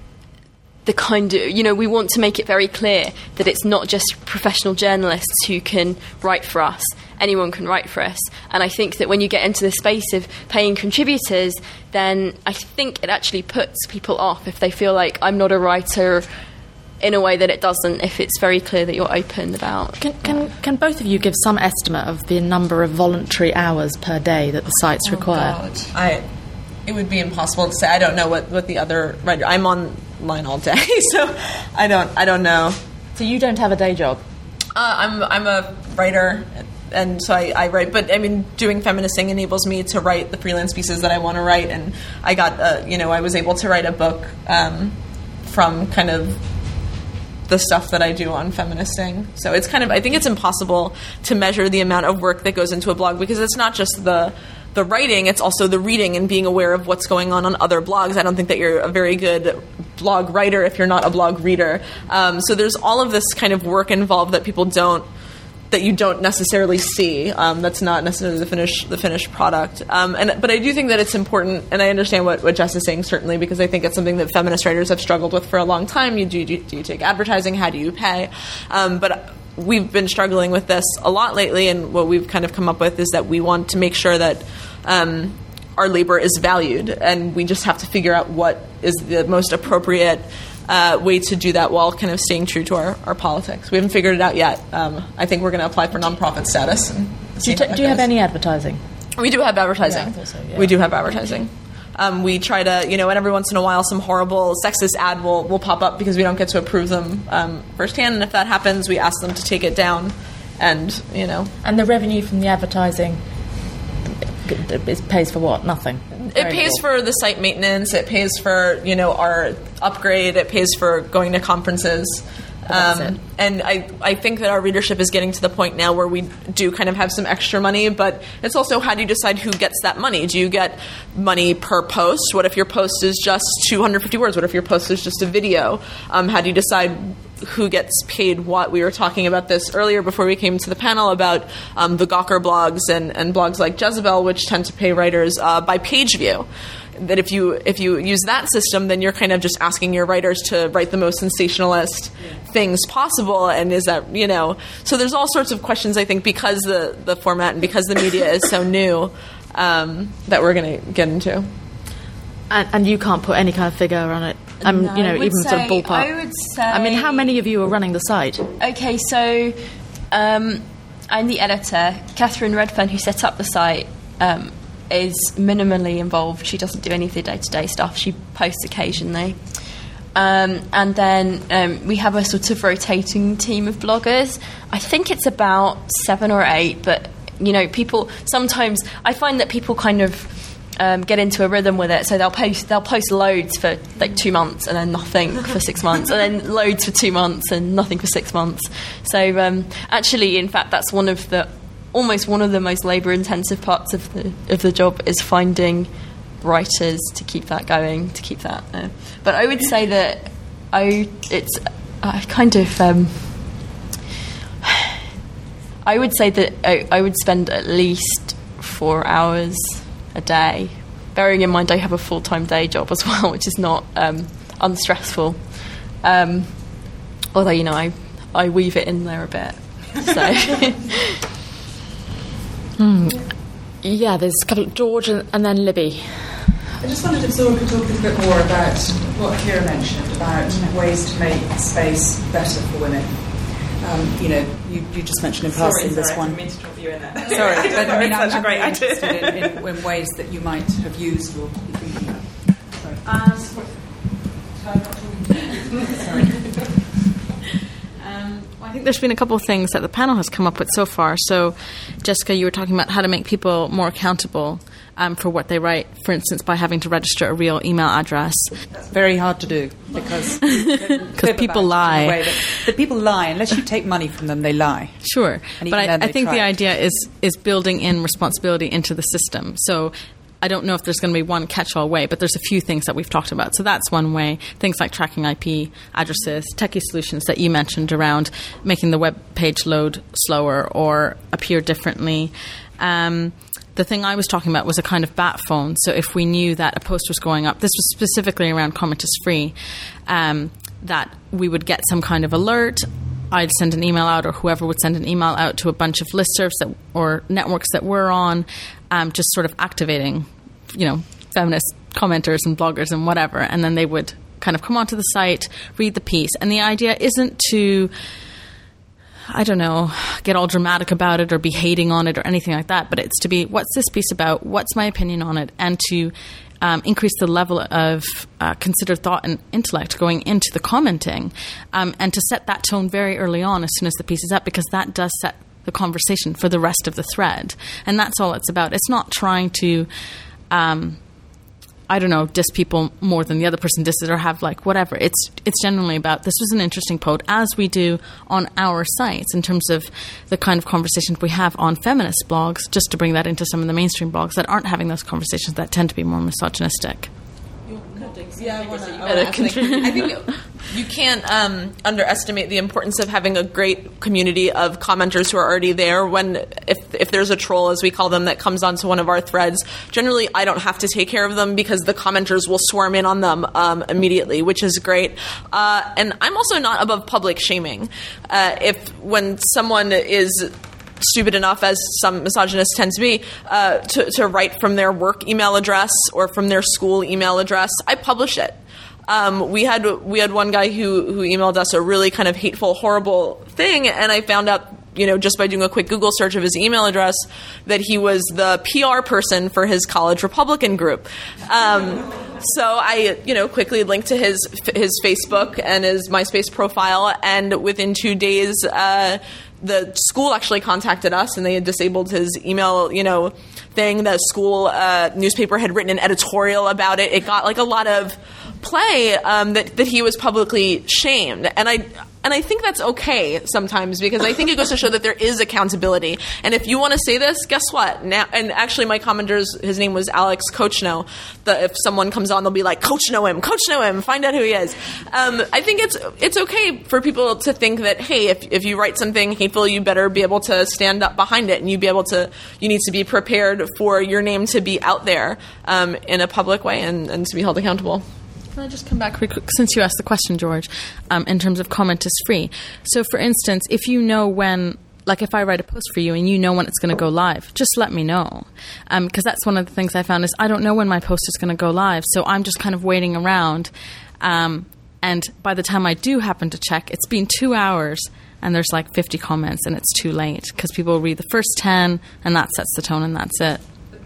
the kind of, you know, we want to make it very clear that it's not just professional journalists who can write for us. Anyone can write for us, and I think that when you get into the space of paying contributors, then I think it actually puts people off if they feel like I'm not a writer. In a way that it doesn't, if it's very clear that you're open about. Can, can can both of you give some estimate of the number of voluntary hours per day that the sites oh require? God. I, it would be impossible to say. I don't know what, what the other writer. I'm online all day, so I don't I don't know. So you don't have a day job? Uh, I'm I'm a writer, and so I, I write. But I mean, doing Feministing enables me to write the freelance pieces that I want to write, and I got uh, you know I was able to write a book um, from kind of the stuff that I do on Feministing. So it's kind of, I think it's impossible to measure the amount of work that goes into a blog, because it's not just the the writing, it's also the reading and being aware of what's going on on other blogs. I don't think that you're a very good blog writer if you're not a blog reader. Um, so there's all of this kind of work involved that people don't that you don't necessarily see. Um, that's not necessarily the finished the finished product. Um, and but I do think that it's important, and I understand what, what Jess is saying, certainly, because I think it's something that feminist writers have struggled with for a long time. You do, do, do you take advertising? How do you pay? Um, but we've been struggling with this a lot lately, and what we've kind of come up with is that we want to make sure that um, our labor is valued, and we just have to figure out what is the most appropriate uh, way to do that while kind of staying true to our, our politics. We haven't figured it out yet. Um, I think we're going to apply for nonprofit status. And do you, t- do you have any advertising? We do have advertising. Yeah, I thought so, yeah. We do have advertising. Um, we try to, you know, and every once in a while some horrible sexist ad will, will pop up because we don't get to approve them um, firsthand. And if that happens, we ask them to take it down. And, you know. And the revenue from the advertising, it pays for what? Nothing. It pays for the site maintenance. It pays for, you know, our upgrade. It pays for going to conferences. Um, and I, I think that our readership is getting to the point now where we do kind of have some extra money, but it's also how do you decide who gets that money? Do you get money per post? What if your post is just two hundred fifty words? What if your post is just a video? Um, how do you decide who gets paid what? We were talking about this earlier before we came to the panel about um, the Gawker blogs and, and blogs like Jezebel, which tend to pay writers uh, by page view. That if you if you use that system, then you're kind of just asking your writers to write the most sensationalist yeah. things possible. And is that, you know, so there's all sorts of questions, I think, because the, the format and because the media is so new um, that we're going to get into. And, and you can't put any kind of figure on it. Um, no, you know, even say, sort of ballpark. I would say. I mean, how many of you are running the site? Okay, so um, I'm the editor. Catherine Redfern, who set up the site, um, is minimally involved. She doesn't do any of the day-to-day stuff. She posts occasionally. Um, and then um, we have a sort of rotating team of bloggers. I think it's about seven or eight, but, you know, people, sometimes, I find that people kind of um, get into a rhythm with it, so they'll post they'll post loads for, like, two months and then nothing for six months, and then loads for two months and nothing for six months. So, um, actually, in fact, that's one of the almost one of the most labour-intensive parts of the of the job is finding writers to keep that going, to keep that. Uh, but I would say that I it's I kind of um, I would say that I, I would spend at least four hours a day. Bearing in mind I have a full-time day job as well, which is not um, unstressful. Um, although, you know, I I weave it in there a bit. So. Hmm. Yeah, there's a couple of George and, and then Libby. I just wondered if someone could talk a little bit more about what Kira mentioned about ways to make space better for women. Um, you know, you, you just mentioned in passing this one. I didn't mean to drop you in there. Sorry, but I mean, it's such I'm, a great I'm idea. interested in, in, in ways that you might have used or be thinking about. Sorry. Um, sorry. um, well, I think there's been a couple of things that the panel has come up with so far. So, Jessica, you were talking about how to make people more accountable um, for what they write, for instance, by having to register a real email address. That's very hard to do because people lie. That, that people lie. Unless you take money from them, they lie. Sure. And but I, I think try. the idea is, is building in responsibility into the system. So I don't know if there's going to be one catch-all way, but there's a few things that we've talked about. So that's one way. Things like tracking I P addresses, techie solutions that you mentioned around making the web page load slower or appear differently. Um, the thing I was talking about was a kind of bat phone. So if we knew that a post was going up, this was specifically around Comment is Free, um, that we would get some kind of alert. I'd send an email out, or whoever would send an email out to a bunch of listservs that, or networks that we're on, um, just sort of activating, you know, feminist commenters and bloggers and whatever, and then they would kind of come onto the site, read the piece. And the idea isn't to, I don't know, get all dramatic about it or be hating on it or anything like that, but it's to be, what's this piece about? What's my opinion on it? And to um, increase the level of uh, considered thought and intellect going into the commenting, um, and to set that tone very early on as soon as the piece is up, because that does set the conversation for the rest of the thread. And that's all it's about. It's not trying to, um, I don't know, diss people more than the other person disses or have like whatever. It's it's generally about, this was an interesting post, as we do on our sites in terms of the kind of conversations we have on feminist blogs, just to bring that into some of the mainstream blogs that aren't having those conversations that tend to be more misogynistic. Yeah, I want to. I think You can't um, underestimate the importance of having a great community of commenters who are already there. When if if there's a troll, as we call them, that comes onto one of our threads, generally I don't have to take care of them because the commenters will swarm in on them um, immediately, which is great. Uh, and I'm also not above public shaming. Uh, if when someone is stupid enough, as some misogynists tend to be, uh, to, to write from their work email address or from their school email address, I publish it. Um, we had we had one guy who who emailed us a really kind of hateful, horrible thing, and I found out, you know, just by doing a quick Google search of his email address, that he was the P R person for his college Republican group. Um, so I, you know, quickly linked to his his Facebook and his MySpace profile, and within two days, uh, the school actually contacted us, and they had disabled his email, you know, thing. The school uh, newspaper had written an editorial about it. It got like a lot of play um, that that he was publicly shamed, and I and I think that's okay sometimes, because I think it goes to show that there is accountability. And if you want to say this, guess what? Now, and actually, my commenter's his name was Alex Coachno. The, if someone comes on, they'll be like, "Coach know him, Coach know him, find out who he is." Um, I think it's it's okay for people to think that, hey, if if you write something hateful, you better be able to stand up behind it, and you be able to you need to be prepared for your name to be out there um, in a public way and, and to be held accountable. Can I just come back quick, since you asked the question, George, um, in terms of comment is free. So, for instance, if you know when, like if I write a post for you and you know when it's going to go live, just let me know. Because um, that's one of the things I found is I don't know when my post is going to go live. So I'm just kind of waiting around. Um, and by the time I do happen to check, it's been two hours and there's like fifty comments and it's too late because people read the first ten and that sets the tone and that's it.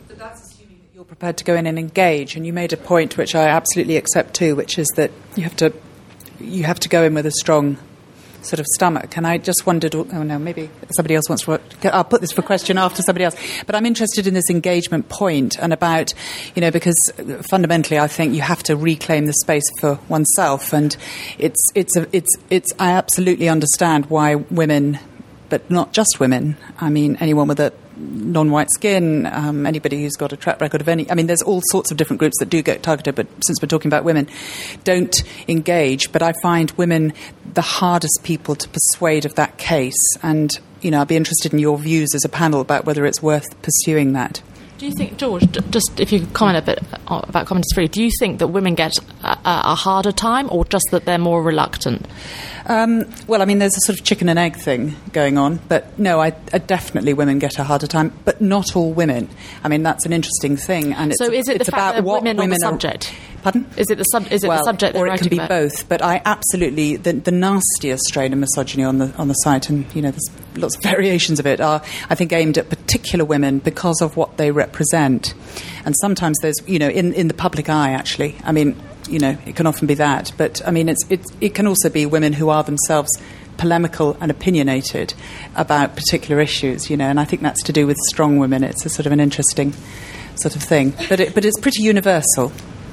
Prepared to go in and engage, and you made a point which I absolutely accept too, which is that you have to you have to go in with a strong sort of stomach. And I just wondered, oh no, maybe somebody else wants to. I'll put this for question after somebody else. But I'm interested in this engagement point and about, you know, because fundamentally I think you have to reclaim the space for oneself, and it's it's a, it's it's I absolutely understand why women, but not just women. I mean, anyone with a non-white skin, um, anybody who's got a track record of any... I mean, there's all sorts of different groups that do get targeted, but since we're talking about women, don't engage. But I find women the hardest people to persuade of that case. And, you know, I'd be interested in your views as a panel about whether it's worth pursuing that. Do you think, George, d- just if you could comment a bit about comment is free, do you think that women get a, a harder time or just that they're more reluctant? Um, well, I mean, there's a sort of chicken and egg thing going on, but no, I, I definitely women get a harder time, but not all women. I mean, that's an interesting thing. And it's, so is it it's the fact about that what women, women on the are, subject? Pardon? Is it the sub? Is it well, the subject? Or they're it can be about? both. But I absolutely the, the nastiest strain of misogyny on the on the site, and you know, there's lots of variations of it, are I think aimed at particular women because of what they represent, and sometimes there's you know in, in the public eye actually. I mean, you know, it can often be that, but I mean, it's it it can also be women who are themselves polemical and opinionated about particular issues, you know, and I think that's to do with strong women. It's a sort of an interesting sort of thing, but it, but it's pretty universal.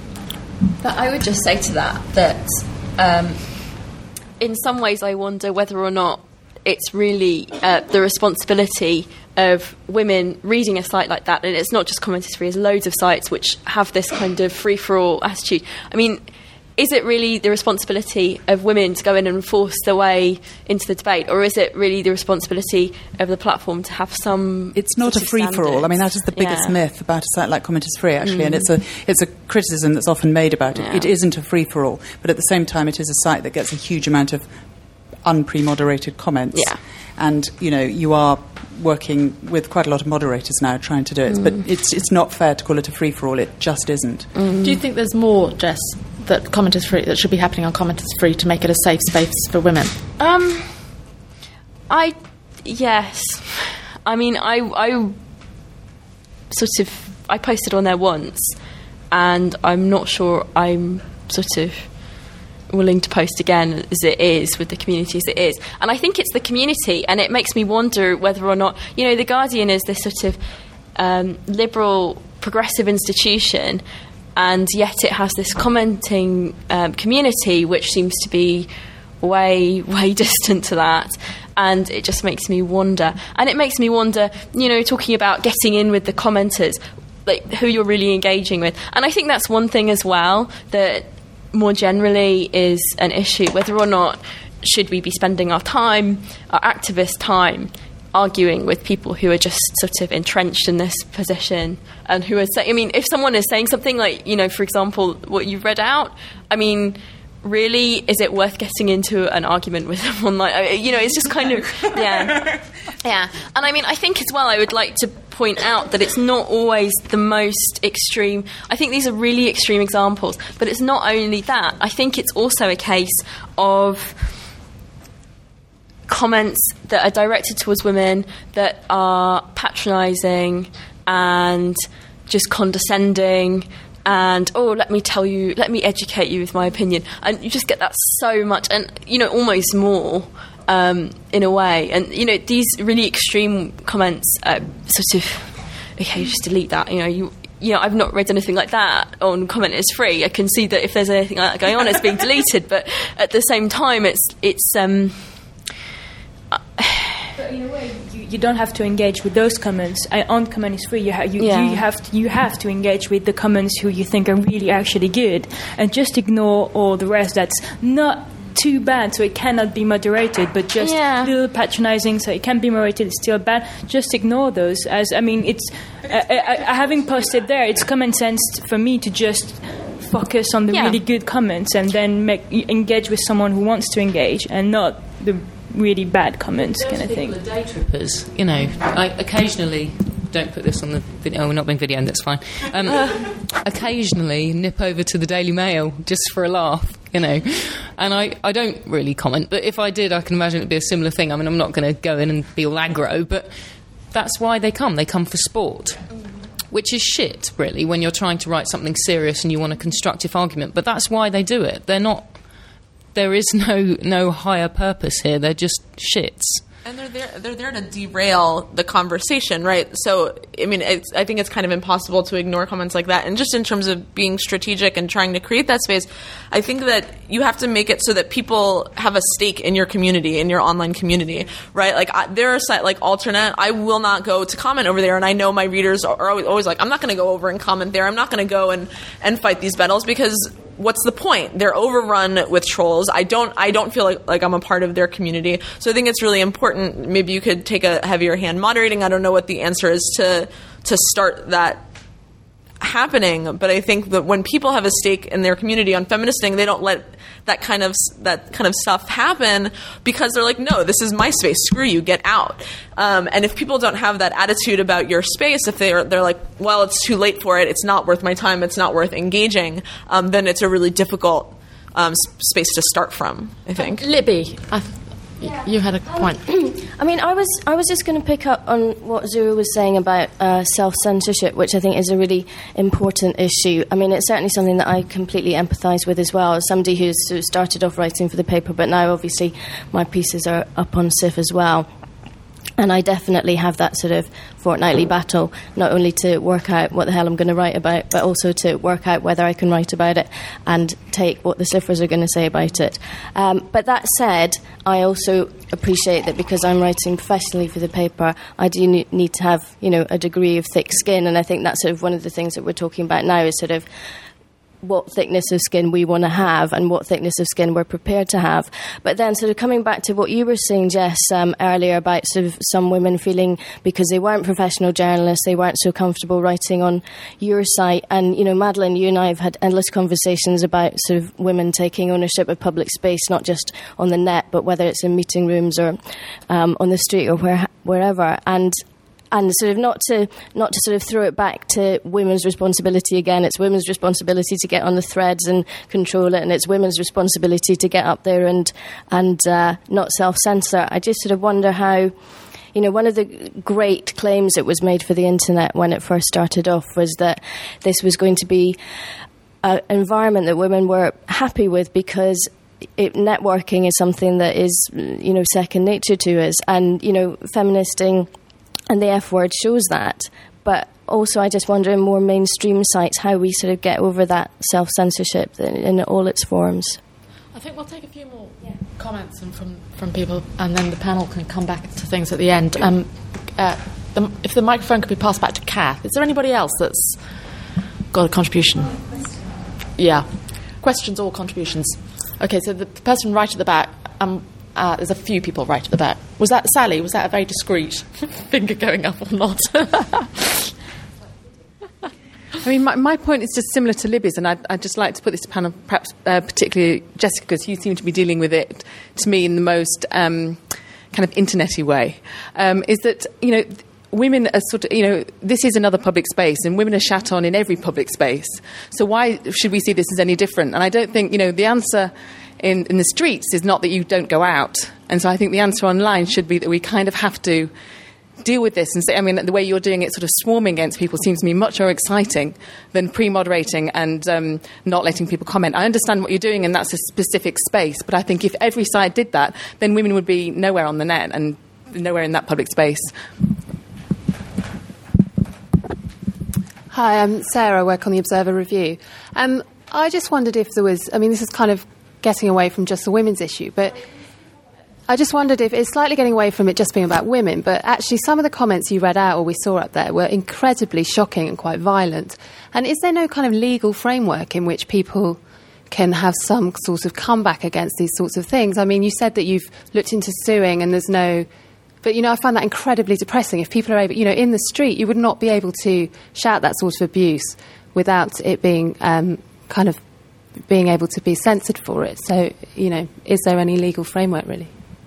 But I would just say to that that um, in some ways I wonder whether or not it's really uh, the responsibility of women reading a site like that, and it's not just Comment is Free, there's loads of sites which have this kind of free-for-all attitude. I mean, is it really the responsibility of women to go in and force their way into the debate, or is it really the responsibility of the platform to have some? It's not a free-for-all. I mean, that is the biggest yeah. myth about a site like Comment is Free, actually, mm. and it's a it's a criticism that's often made about it. Yeah. It isn't a free-for-all, but at the same time, it is a site that gets a huge amount of unpremoderated comments. Yeah. And, you know, you are working with quite a lot of moderators now trying to do it, mm. but it's it's not fair to call it a free-for-all. It just isn't. Mm. Do you think there's more, Jess, that Comment is Free, that should be happening on Comment is Free to make it a safe space for women? Um, I, yes. I mean, I, I sort of, I posted on there once, and I'm not sure I'm sort of willing to post again as it is with the community as it is. And I think it's the community, and it makes me wonder whether or not, you know, The Guardian is this sort of um, liberal, progressive institution, and yet it has this commenting um, community which seems to be way, way distant to that. And it just makes me wonder. And it makes me wonder, you know, talking about getting in with the commenters, like who you're really engaging with. And I think that's one thing as well that more generally is an issue, whether or not should we be spending our time, our activist time, arguing with people who are just sort of entrenched in this position and who are saying, I mean, if someone is saying something like, you know, for example, what you've read out, I mean, really, is it worth getting into an argument with someone like, you know, it's just kind of, yeah. Yeah. And I mean, I think as well, I would like to point out that it's not always the most extreme. I think these are really extreme examples, but it's not only that. I think it's also a case of comments that are directed towards women that are patronising and just condescending and, oh, let me tell you, let me educate you with my opinion. And you just get that so much, and, you know, almost more um, in a way. And, you know, these really extreme comments uh, sort of, okay, just delete that, you know, you You know, I've not read anything like that on Comment is Free. I can see that if there's anything like that going on, it's being deleted. But at the same time, it's it's. Um, But in a way, you, you don't have to engage with those comments. I, on Comment is Free, you, ha- you, Yeah. you have to, you have to engage with the comments who you think are really actually good, and just ignore all the rest that's not too bad, so it cannot be moderated, but just Yeah. a little patronizing, so it can be moderated, it's still bad. Just ignore those. As I mean, it's uh, uh, having posted there, it's common sense for me to just focus on the Yeah. really good comments and then make engage with someone who wants to engage, and not the really bad comments kind of thing. People are day trippers, you know. I occasionally don't put this on the video. Oh, we're not being videoed. That's fine. Um, occasionally nip over to the Daily Mail just for a laugh, you know. And I, I don't really comment, but if I did, I can imagine it'd be a similar thing. I mean, I'm not going to go in and be all aggro, but that's why they come. They come for sport. Which is shit, really, when you're trying to write something serious and you want a constructive argument. But that's why they do it. They're not. There is no no higher purpose here. They're just shits. And they're there. They're there to derail the conversation, right? So, I mean, it's, I think it's kind of impossible to ignore comments like that. And just in terms of being strategic and trying to create that space, I think that you have to make it so that people have a stake in your community, in your online community, right? Like, I, there are sites like Alternet. I will not go to comment over there, and I know my readers are always, always like, I'm not going to go over and comment there. I'm not going to go and and fight these battles because. What's the point? They're overrun with trolls. I don't I don't feel like, like I'm a part of their community. So I think it's really important. Maybe you could take a heavier hand moderating. I don't know what the answer is to to start that happening, but I think that when people have a stake in their community on feministing, they don't let that kind of that kind of stuff happen because they're like, no, this is my space. Screw you, get out. Um, and if people don't have that attitude about your space, if they're they're like, well, it's too late for it, it's not worth my time, it's not worth engaging, um, then it's a really difficult um, space to start from, I think. Libby, I th- y- you had a point. I mean, I was I was just going to pick up on what Zuru was saying about uh, self-censorship, which I think is a really important issue. I mean, it's certainly something that I completely empathise with as well, as somebody who's sort of started off writing for the paper, but now obviously my pieces are up on S I F as well. And I definitely have that sort of fortnightly battle, not only to work out what the hell I'm going to write about, but also to work out whether I can write about it and take what the S I F ers are going to say about it. Um, but that said, I also appreciate that because I'm writing professionally for the paper, I do ne- need to have, you know, a degree of thick skin. And I think that's sort of one of the things that we're talking about now is sort of what thickness of skin we want to have and what thickness of skin we're prepared to have. But then sort of coming back to what you were saying, Jess, um, earlier about sort of some women feeling because they weren't professional journalists, they weren't so comfortable writing on your site. And, you know, Madeleine, you and I have had endless conversations about sort of women taking ownership of public space, not just on the net, but whether it's in meeting rooms or um, on the street or where, wherever. And And sort of not to not to sort of throw it back to women's responsibility again. It's women's responsibility to get on the threads and control it, and it's women's responsibility to get up there and and uh, not self-censor. I just sort of wonder how, you know, one of the great claims that was made for the internet when it first started off was that this was going to be an environment that women were happy with because It, networking is something that is, you know, second nature to us, and, you know, feministing and the F word shows that. But also I just wonder in more mainstream sites how we sort of get over that self-censorship in, in all its forms. I think we'll take a few more yeah. comments and from, from people, and then the panel can come back to things at the end. Um, uh, the, if the microphone could be passed back to Kath. Is there anybody else that's got a contribution? Yeah. questions or contributions? Okay, so the person right at the back, um, uh, there's a few people right at the back. Was that Sally? Was that a very discreet finger going up or not? I mean, my, my point is just similar to Libby's, and I'd, I'd just like to put this to panel, perhaps uh, particularly Jessica, because you seem to be dealing with it, to me, in the most um, kind of internet-y way, um, is that, you know, women are sort of, you know, this is another public space, and women are shat on in every public space. So why should we see this as any different? And I don't think, you know, the answer in, in the streets is not that you don't go out. And so I think the answer online should be that we kind of have to deal with this and say, I mean, the way you're doing it, sort of swarming against people, seems to me much more exciting than pre-moderating and um, not letting people comment. I understand what you're doing, and that's a specific space, but I think if every side did that, then women would be nowhere on the net and nowhere in that public space. Hi, I'm Sarah, I work on the Observer Review. Um, I just wondered if there was, I mean, this is kind of getting away from just the women's issue, but I just wondered if it's slightly getting away from it just being about women, but actually some of the comments you read out or we saw up there were incredibly shocking and quite violent. And is there no kind of legal framework in which people can have some sort of comeback against these sorts of things? I mean, you said that you've looked into suing and there's no... But, you know, I find that incredibly depressing. If people are able... You know, in the street, you would not be able to shout that sort of abuse without it being um, kind of being able to be censored for it. So, you know, is there any legal framework, really?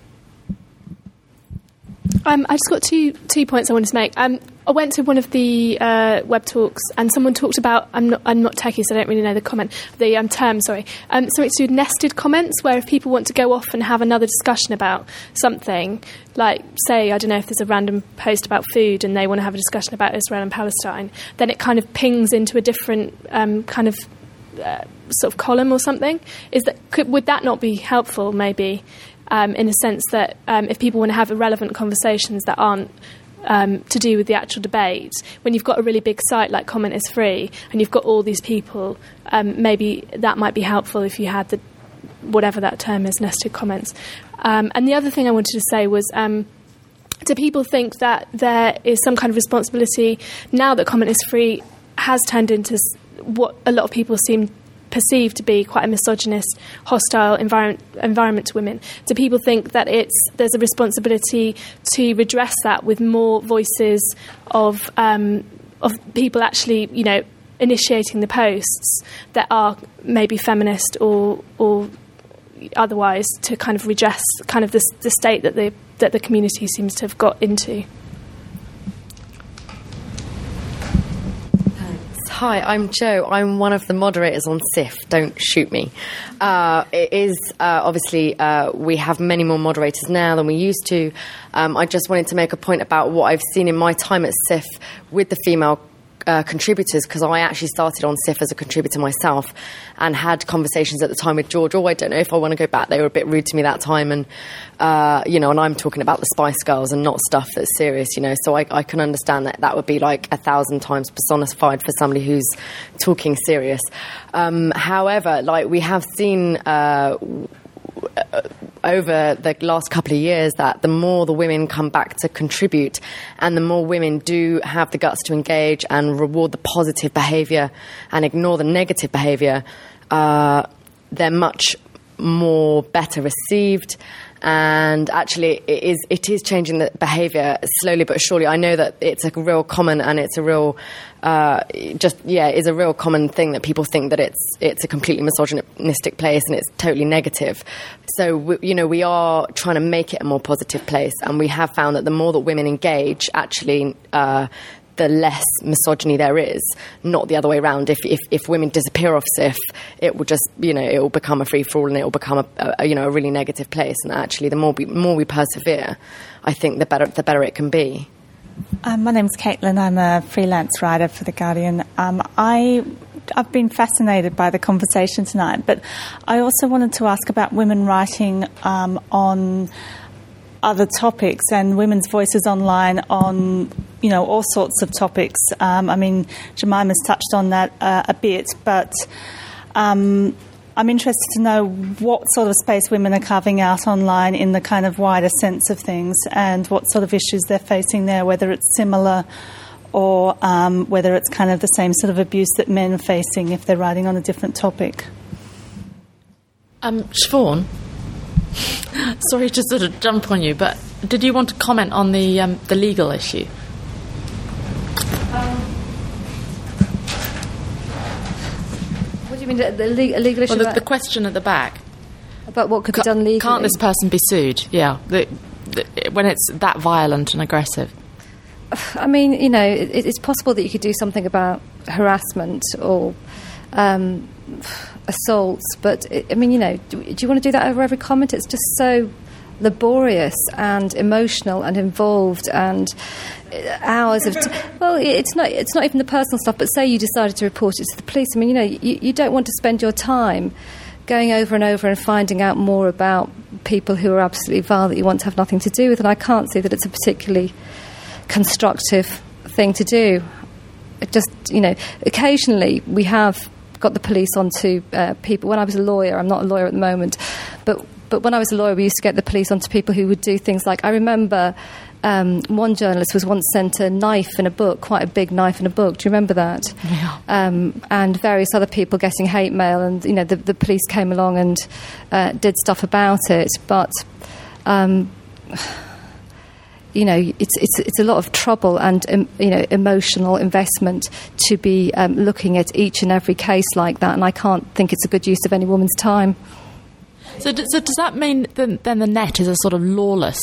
Um, I just got two two points I wanted to make. Um, I went to one of the uh, web talks, and someone talked about. I'm not I'm not techie, so I don't really know the comment. The um, term, sorry. Um, something to do with nested comments, where if people want to go off and have another discussion about something, like say I don't know if there's a random post about food and they want to have a discussion about Israel and Palestine, then it kind of pings into a different um, kind of uh, sort of column or something. Is that could, would that not be helpful? Maybe. Um, in a sense that um, if people want to have irrelevant conversations that aren't um, to do with the actual debate, when you've got a really big site like Comment is Free and you've got all these people, um, maybe that might be helpful if you had the whatever that term is, nested comments. Um, and the other thing I wanted to say was, um, do people think that there is some kind of responsibility now that Comment is Free has turned into what a lot of people seem perceived to be quite a misogynist, hostile environment environment to women? Do people think that it's there's a responsibility to redress that with more voices of um, of people actually, you know, initiating the posts that are maybe feminist or or otherwise, to kind of redress kind of the, the state that the that the community seems to have got into? Hi, I'm Jo. I'm one of the moderators on S I F. Don't shoot me. Uh, it is uh, obviously uh, we have many more moderators now than we used to. Um, I just wanted to make a point about what I've seen in my time at S I F with the female Uh, contributors, because I actually started on S I F as a contributor myself and had conversations at the time with George. Oh, I don't know if I want to go back. They were a bit rude to me that time, and uh, you know, and I'm talking about the Spice Girls and not stuff that's serious, you know. So I, I can understand that that would be like a thousand times personified for somebody who's talking serious. Um, however, like we have seen Uh, over the last couple of years that the more the women come back to contribute and the more women do have the guts to engage and reward the positive behaviour and ignore the negative behaviour, uh, they're much more better received. And actually it is it is changing the behaviour slowly but surely. I know that it's a real common and it's a real uh, just yeah is a real common thing that people think that it's it's a completely misogynistic place and it's totally negative. So we, you know we are trying to make it a more positive place, and we have found that the more that women engage, actually Uh, the less misogyny there is, not the other way around. If, if if women disappear off S I F, it will just, you know, it will become a free-for-all and it will become, a, a, you know, a really negative place. And actually, the more we, more we persevere, I think the better the better it can be. Um, my name's Caitlin. I'm a freelance writer for The Guardian. Um, I... I've been fascinated by the conversation tonight, but I also wanted to ask about women writing um, on other topics and women's voices online on, you know, all sorts of topics. Um, I mean, Jemima's touched on that uh, a bit, but um, I'm interested to know what sort of space women are carving out online in the kind of wider sense of things, and what sort of issues they're facing there, whether it's similar or um, whether it's kind of the same sort of abuse that men are facing if they're writing on a different topic. Um, Siobhan, sorry to sort of jump on you, but did you want to comment on the um, the legal issue? Um, what do you mean, the, the legal, legal issue? Well, the, the question at the back. About what could be done legally? Can't this person be sued? Yeah, the, the, when it's that violent and aggressive. I mean, you know, it, it's possible that you could do something about harassment or um, assaults, but it, I mean, you know, do, do you want to do that over every comment? It's just so laborious and emotional and involved and hours of t- well, it's not it's not even the personal stuff. But say you decided to report it to the police. I mean, you know, you, you don't want to spend your time going over and over and finding out more about people who are absolutely vile that you want to have nothing to do with. And I can't see that it's a particularly constructive thing to do. It just, you know, occasionally we have got the police onto uh, people. When I was a lawyer, I'm not a lawyer at the moment, but but when I was a lawyer, we used to get the police onto people who would do things like, I remember um, one journalist was once sent a knife in a book, quite a big knife in a book. Do you remember that? Yeah. Um, and various other people getting hate mail, and you know, the, the police came along and uh, did stuff about it. But um, you know, it's it's it's a lot of trouble and um, you know, emotional investment to be um, looking at each and every case like that, and I can't think it's a good use of any woman's time. So, d- so does that mean then, then the net is a sort of lawless?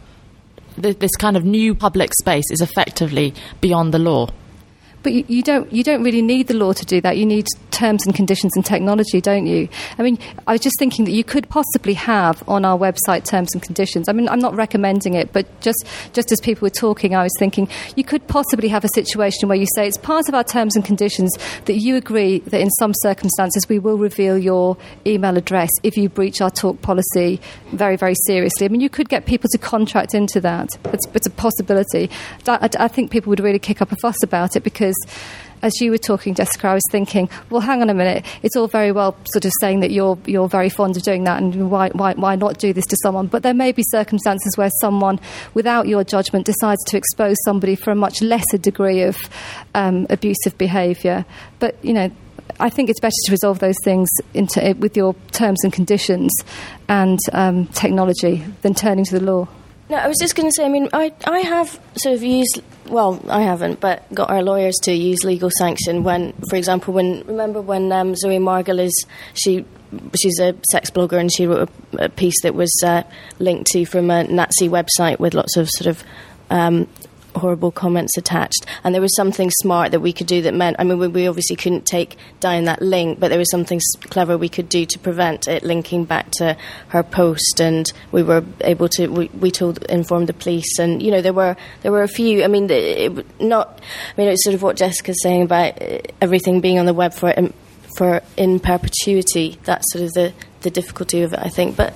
Th- this kind of new public space is effectively beyond the law. But you, you don't you don't really need the law to do that. You need terms and conditions and technology, don't you? I mean, I was just thinking that you could possibly have on our website terms and conditions. I mean, I'm not recommending it, but just, just as people were talking, I was thinking you could possibly have a situation where you say it's part of our terms and conditions that you agree that in some circumstances we will reveal your email address if you breach our talk policy very, very seriously. I mean, you could get people to contract into that. It's, it's a possibility. I, I think people would really kick up a fuss about it because as you were talking, Jessica, I was thinking, well, hang on a minute. It's all very well sort of saying that you're you're very fond of doing that, and why why why not do this to someone? But there may be circumstances where someone, without your judgment, decides to expose somebody for a much lesser degree of um, abusive behaviour. But you know, I think it's better to resolve those things into, with your terms and conditions and um, technology than turning to the law. No, I was just going to say, I mean, I, I have sort of used, well, I haven't, but got our lawyers to use legal sanction when, for example, when, remember when um, Zoe Margulies, she, she's a sex blogger and she wrote a, a piece that was uh, linked to from a Nazi website with lots of sort of um, horrible comments attached, and there was something smart that we could do that meant, I mean, we, we obviously couldn't take down that link, but there was something clever we could do to prevent it linking back to her post, and we were able to, we, we told, informed the police, and, you know, there were there were a few, I mean, it, not, I mean, it's sort of what Jessica's saying about everything being on the web for, for in perpetuity, that's sort of the, the difficulty of it, I think, but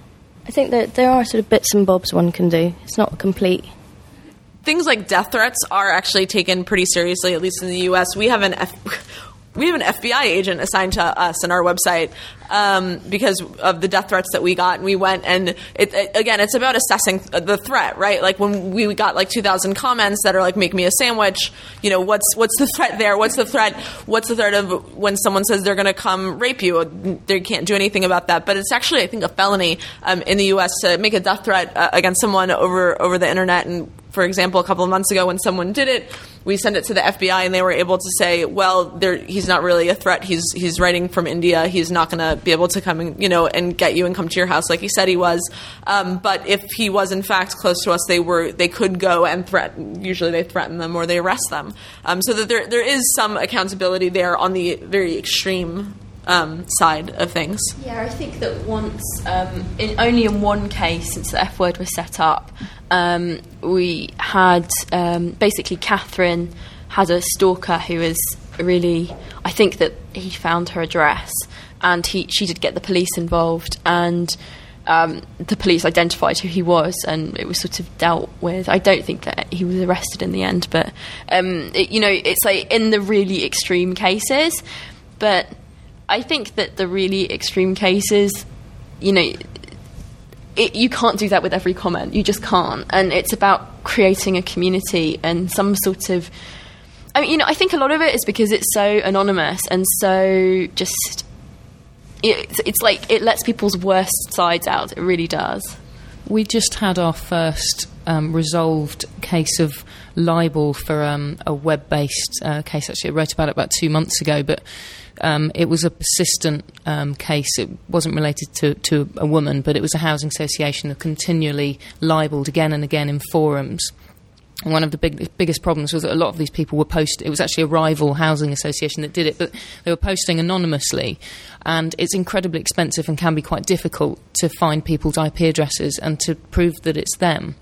I think that there are sort of bits and bobs one can do. It's not complete. Things like death threats are actually taken pretty seriously, at least in the U S. We have an F- we have an F B I agent assigned to us on our website um, because of the death threats that we got. And we went and, it, it, again, it's about assessing the threat, right? Like when we got like two thousand comments that are like, make me a sandwich, you know, what's what's the threat there? What's the threat? What's the threat of when someone says they're going to come rape you? They can't do anything about that. But it's actually, I think, a felony um, in the U S to make a death threat uh, against someone over, over the internet. And for example, a couple of months ago when someone did it, we sent it to the F B I and they were able to say, well, he's not really a threat. He's he's writing from India. He's not going to be able to come and, you know, and get you and come to your house like he said he was. Um, but if he was in fact close to us, they were they could go and threaten. Usually they threaten them or they arrest them. Um, so that there there is some accountability there on the very extreme Um, side of things. Yeah, I think that once, um, in only in one case since the F word was set up, um, we had um, basically Catherine had a stalker who was really, I think that he found her address and he she did get the police involved, and um, the police identified who he was and it was sort of dealt with. I don't think that he was arrested in the end, but um, it, you know, it's like in the really extreme cases, but I think that the really extreme cases, you know, it, you can't do that with every comment. You just can't. And it's about creating a community and some sort of... I mean, you know, I think a lot of it is because it's so anonymous and so just it's, it's like it lets people's worst sides out. It really does. We just had our first um, resolved case of libel for um, a web-based uh, case. Actually, I wrote about it about two months ago, but um, it was a persistent um, case. It wasn't related to, to a woman, but it was a housing association that continually libelled again and again in forums. And one of the big, biggest problems was that a lot of these people were posting. It was actually a rival housing association that did it, but they were posting anonymously. And it's incredibly expensive and can be quite difficult to find people's I P addresses and to prove that it's them.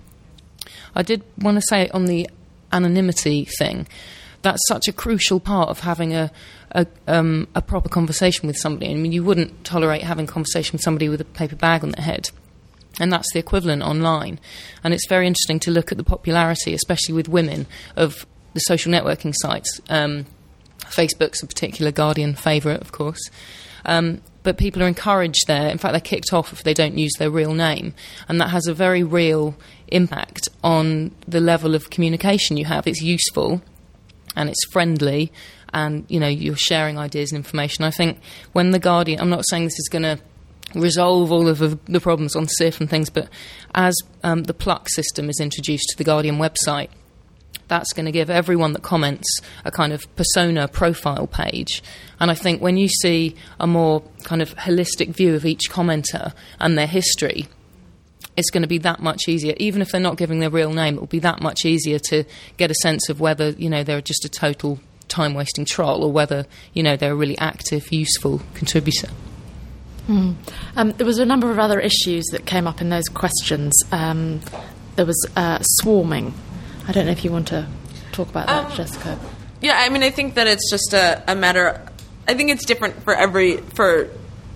I did want to say on the anonymity thing, that's such a crucial part of having a a, um, a proper conversation with somebody. I mean, you wouldn't tolerate having a conversation with somebody with a paper bag on their head. And that's the equivalent online. And it's very interesting to look at the popularity, especially with women, of the social networking sites. Um, Facebook's a particular Guardian favourite, of course. Um, but people are encouraged there. In fact, they're kicked off if they don't use their real name. And that has a very real impact on the level of communication you have. It's useful and it's friendly and, you know, you're sharing ideas and information. I think when the Guardian... I'm not saying this is going to resolve all of the, the problems on S I F and things, but as um, the Pluck system is introduced to the Guardian website, that's going to give everyone that comments a kind of persona profile page. And I think when you see a more kind of holistic view of each commenter and their history, it's going to be that much easier. Even if they're not giving their real name, it will be that much easier to get a sense of whether, you know, they're just a total time-wasting troll or whether, you know, they're a really active, useful contributor. Mm. Um, there was a number of other issues that came up in those questions. Um, there was uh, swarming. I don't know if you want to talk about that, um, Jessica. Yeah, I mean, I think that it's just a, a matter. I think it's different for every for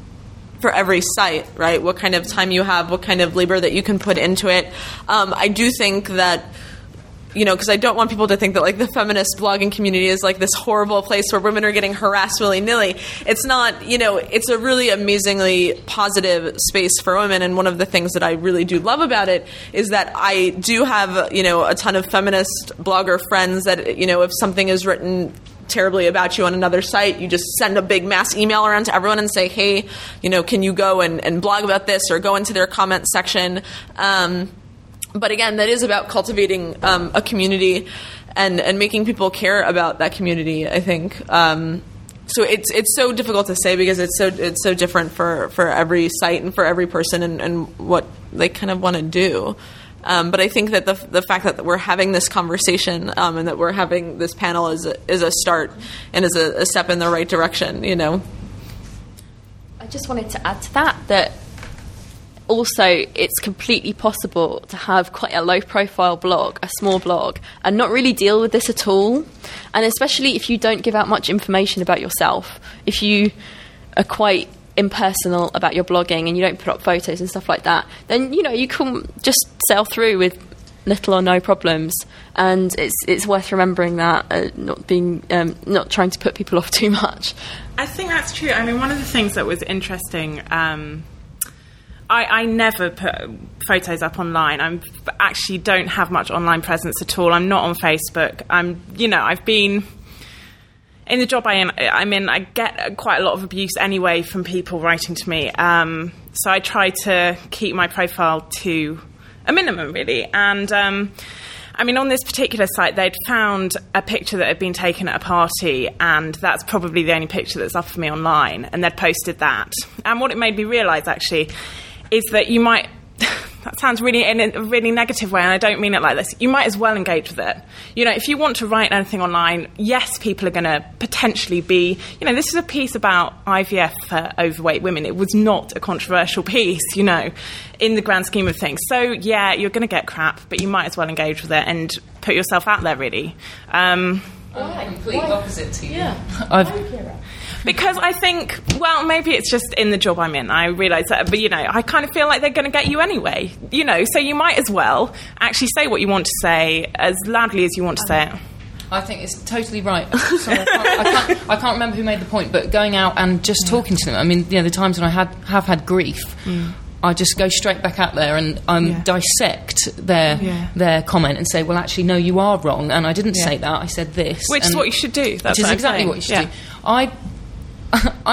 for every site, right? What kind of time you have, what kind of labor that you can put into it. Um, I do think that, you know, because I don't want people to think that, like, the feminist blogging community is, like, this horrible place where women are getting harassed willy-nilly. It's not, you know, it's a really amazingly positive space for women, and one of the things that I really do love about it is that I do have, you know, a ton of feminist blogger friends that, you know, if something is written terribly about you on another site, you just send a big mass email around to everyone and say, hey, you know, can you go and, and blog about this or go into their comment section? Um But again, that is about cultivating um, a community and, and making people care about that community, I think. Um, so it's it's so difficult to say because it's so it's so different for, for every site and for every person and, and what they kind of want to do. Um, but I think that the the fact that we're having this conversation um, and that we're having this panel is a, is a start and is a, a step in the right direction, you know. I just wanted to add to that that also, it's completely possible to have quite a low-profile blog, a small blog, and not really deal with this at all. And especially if you don't give out much information about yourself, if you are quite impersonal about your blogging and you don't put up photos and stuff like that, then, you know, you can just sail through with little or no problems. And it's it's worth remembering that, uh, not being um, not trying to put people off too much. I think that's true. I mean, one of the things that was interesting. Um, I, I never put photos up online. I actually don't have much online presence at all. I'm not on Facebook. I'm, you know, I've been in the job I am, I'm in. I get quite a lot of abuse anyway from people writing to me. Um, so I try to keep my profile to a minimum, really. And um, I mean, on this particular site, they'd found a picture that had been taken at a party, and that's probably the only picture that's up for me online. And they'd posted that. And what it made me realise, actually, is that you might, that sounds really in a really negative way, and I don't mean it like this, you might as well engage with it. You know, if you want to write anything online, yes, people are going to potentially be, you know, this is a piece about I V F for overweight women. It was not a controversial piece, you know, in the grand scheme of things. So, yeah, you're going to get crap, but you might as well engage with it and put yourself out there, really. Um, I'm complete opposite to you. Yeah. I've... Because I think, well, maybe it's just in the job I'm in. I realise that, but, you know, I kind of feel like they're going to get you anyway. You know, so you might as well actually say what you want to say as loudly as you want to say it. I think it's totally right. Sorry, I, can't, I, can't, I can't remember who made the point, but going out and just talking to them. I mean, you know, the times when I had have had grief, mm. I just go straight back out there and um, yeah. dissect their yeah. their comment and say, well, actually, no, you are wrong, and I didn't yeah. say that. I said this, which is what you should do. That's which is what exactly saying. what you should yeah. do. I. I'm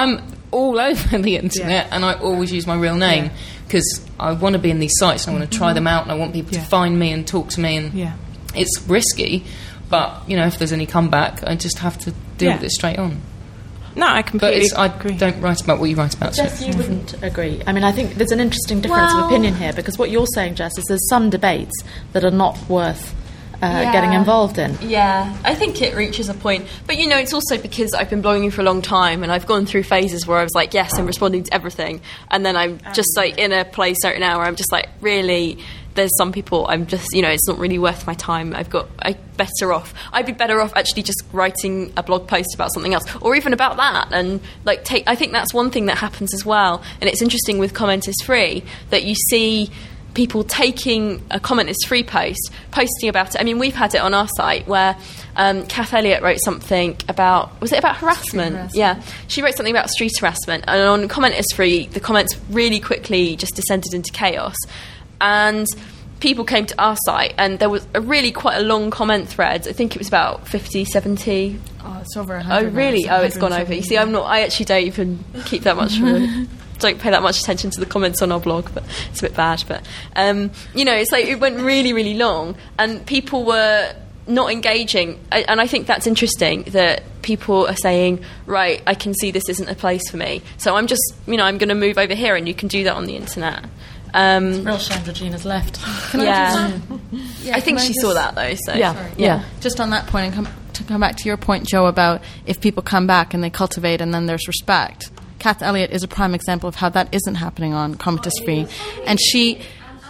all over the internet, yeah. and I always use my real name because yeah. I want to be in these sites and I want to try mm-hmm. them out and I want people yeah. to find me and talk to me, and yeah. it's risky, but you know, if there's any comeback, I just have to deal yeah. with it straight on. No, I completely but I agree. don't write about what you write about. Jess, so. you wouldn't agree. I mean, I think there's an interesting difference well, of opinion here, because what you're saying, Jess, is there's some debates that are not worth uh, yeah. getting involved in. Yeah, I think it reaches a point. But, you know, it's also because I've been blogging for a long time and I've gone through phases where I was like, yes, I'm responding to everything. And then I'm just, like, in a place right now where I'm just like, really... There's some people I'm just, you know, it's not really worth my time. I've got, I better off. I'd be better off actually just writing a blog post about something else, or even about that. And like, take. I think that's one thing that happens as well. And it's interesting with Comment is Free that you see people taking a Comment is Free post, posting about it. I mean, we've had it on our site where um, Kath Elliott wrote something about, was it about harassment? harassment? Yeah, she wrote something about street harassment, and on Comment is Free, the comments really quickly just descended into chaos. And people came to our site, and there was a really quite a long comment thread. I think it was about fifty, seventy. Oh, it's over one hundred. Oh, really? Oh, it's gone over. You see, I'm not. I actually don't even keep that much. Don't pay that much attention to the comments on our blog, but it's a bit bad. But um, you know, it's like it went really, really long, and people were not engaging. I, and I think that's interesting that people are saying, right, I can see this isn't a place for me, so I'm just, you know, I'm going to move over here, and you can do that on the internet. Um, it's a real shame Regina's left. Can yeah. I, just, yeah, I think she I just, saw that though. So yeah, yeah. yeah. Just on that point, and come, to come back to your point, Joe, about if people come back and they cultivate, and then there's respect. Kath Elliott is a prime example of how that isn't happening on Comment is Free, and she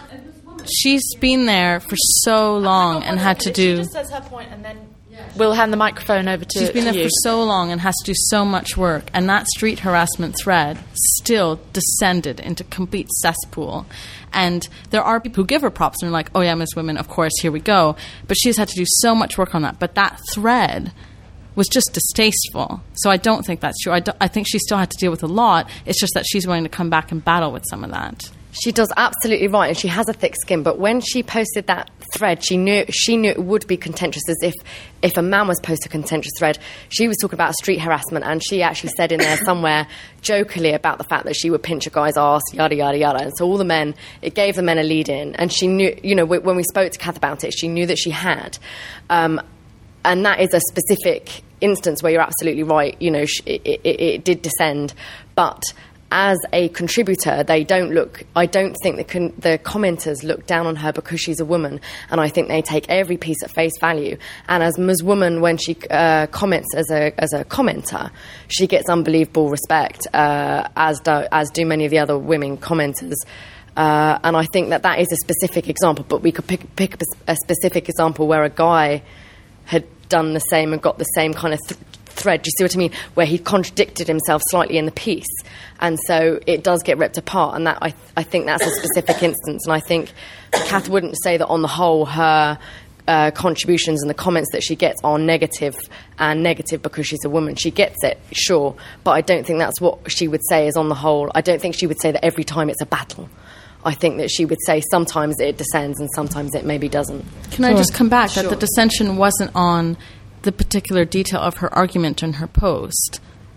she's been there for so long and had to do. She just says her point, and then we'll hand the microphone over to. She's been there you. for so long and has to do so much work, and that street harassment thread still descended into complete cesspool. And there are people who give her props and are like, "Oh yeah, Miss Women, of course, here we go." But she's had to do so much work on that. But that thread was just distasteful. So I don't think that's true. I, I think she still had to deal with a lot. It's just that she's willing to come back and battle with some of that. She does absolutely right, and she has a thick skin. But when she posted that thread, she knew she knew it would be contentious. As if if a man was posting a contentious thread, she was talking about street harassment, and she actually said in there somewhere jokingly about the fact that she would pinch a guy's ass, yada yada yada. And so all the men, it gave the men a lead in, and she knew, you know, when we spoke to Kath about it, she knew that she had. Um, And that is a specific instance where you're absolutely right. You know, it, it, it did descend. But as a contributor, they don't look... I don't think the, con, the commenters look down on her because she's a woman. And I think they take every piece at face value. And as Ms Woman, when she uh, comments as a as a commenter, she gets unbelievable respect, uh, as, do, as do many of the other women commenters. Uh, and I think that that is a specific example. But we could pick, pick a, a specific example where a guy had done the same and got the same kind of th- thread. Do you see what I mean? Where he contradicted himself slightly in the piece. And so it does get ripped apart. And that I, th- I think that's a specific instance. And I think Kath wouldn't say that on the whole her uh, contributions and the comments that she gets are negative and negative because she's a woman. She gets it, sure. But I don't think that's what she would say is on the whole. I don't think she would say that every time it's a battle. I think that she would say sometimes it descends and sometimes it maybe doesn't. Can I just come back sure. that the dissension wasn't on the particular detail of her argument in her post.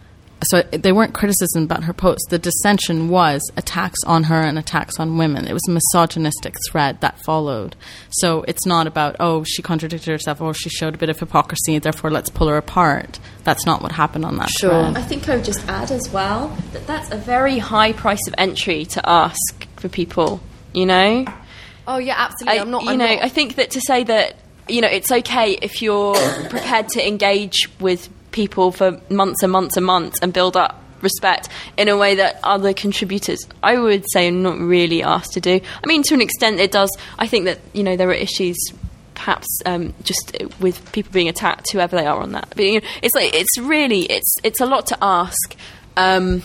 So they weren't criticism about her post. The dissension was attacks on her and attacks on women. It was a misogynistic thread that followed. So it's not about, oh, she contradicted herself or she showed a bit of hypocrisy, therefore let's pull her apart. That's not what happened on that sure. thread. I think I would just add as well that that's a very high price of entry to ask for people, you know? Oh, yeah, absolutely. I, I'm not... You I'm know, not. I think that to say that, you know, it's okay if you're prepared to engage with people for months and months and months and build up respect in a way that other contributors, I would say, are not really asked to do. I mean, to an extent it does. I think that, you know, there are issues perhaps um, just with people being attacked, whoever they are on that. But, you know, it's like, it's really, it's it's a lot to ask. Um,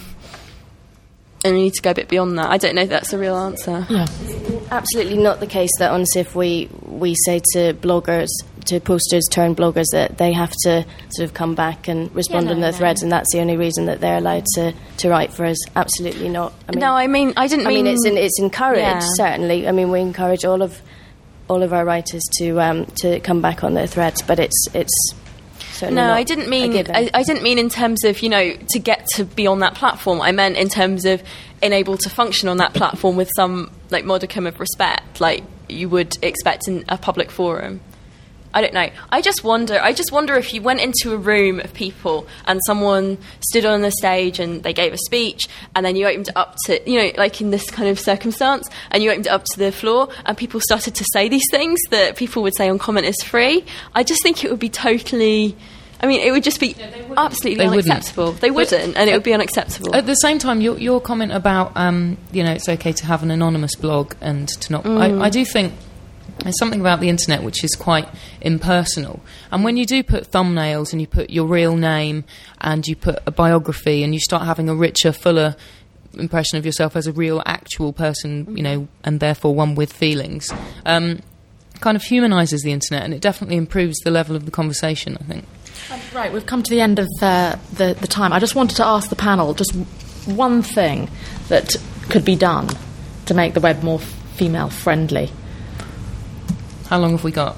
and we need to go a bit beyond that. I don't know if that's a real answer. Yeah. Absolutely not the case that on S I F we, we say to bloggers, to posters turned bloggers, that they have to sort of come back and respond yeah, no, on their no. threads, and that's the only reason that they're allowed to, to write for us. Absolutely not. I mean, no, I mean, I didn't I mean... mean, it's, in, it's encouraged, yeah. certainly. I mean, we encourage all of all of our writers to um, to come back on their threads, but it's it's Certainly no, not I didn't a mean. given. I, I didn't mean in terms of, you know, to get to be on that platform. I meant in terms of being able to function on that platform with some like modicum of respect, like you would expect in a public forum. I don't know. I just wonder. I just wonder if you went into a room of people and someone stood on the stage and they gave a speech, and then you opened it up to, you know, like in this kind of circumstance, and you opened it up to the floor, and people started to say these things that people would say on Comment is Free. I just think it would be totally. I mean, it would just be absolutely They wouldn't. unacceptable. They wouldn't, and it would be unacceptable. At the same time, your, your comment about, um, you know, it's okay to have an anonymous blog and to not... Mm. I, I do think there's something about the internet which is quite impersonal. And when you do put thumbnails and you put your real name and you put a biography and you start having a richer, fuller impression of yourself as a real, actual person, you know, and therefore one with feelings, um, kind of humanises the internet, and it definitely improves the level of the conversation, I think. Right, we've come to the end of uh, the, the time. I just wanted to ask the panel just one thing that could be done to make the web more female-friendly. How long have we got?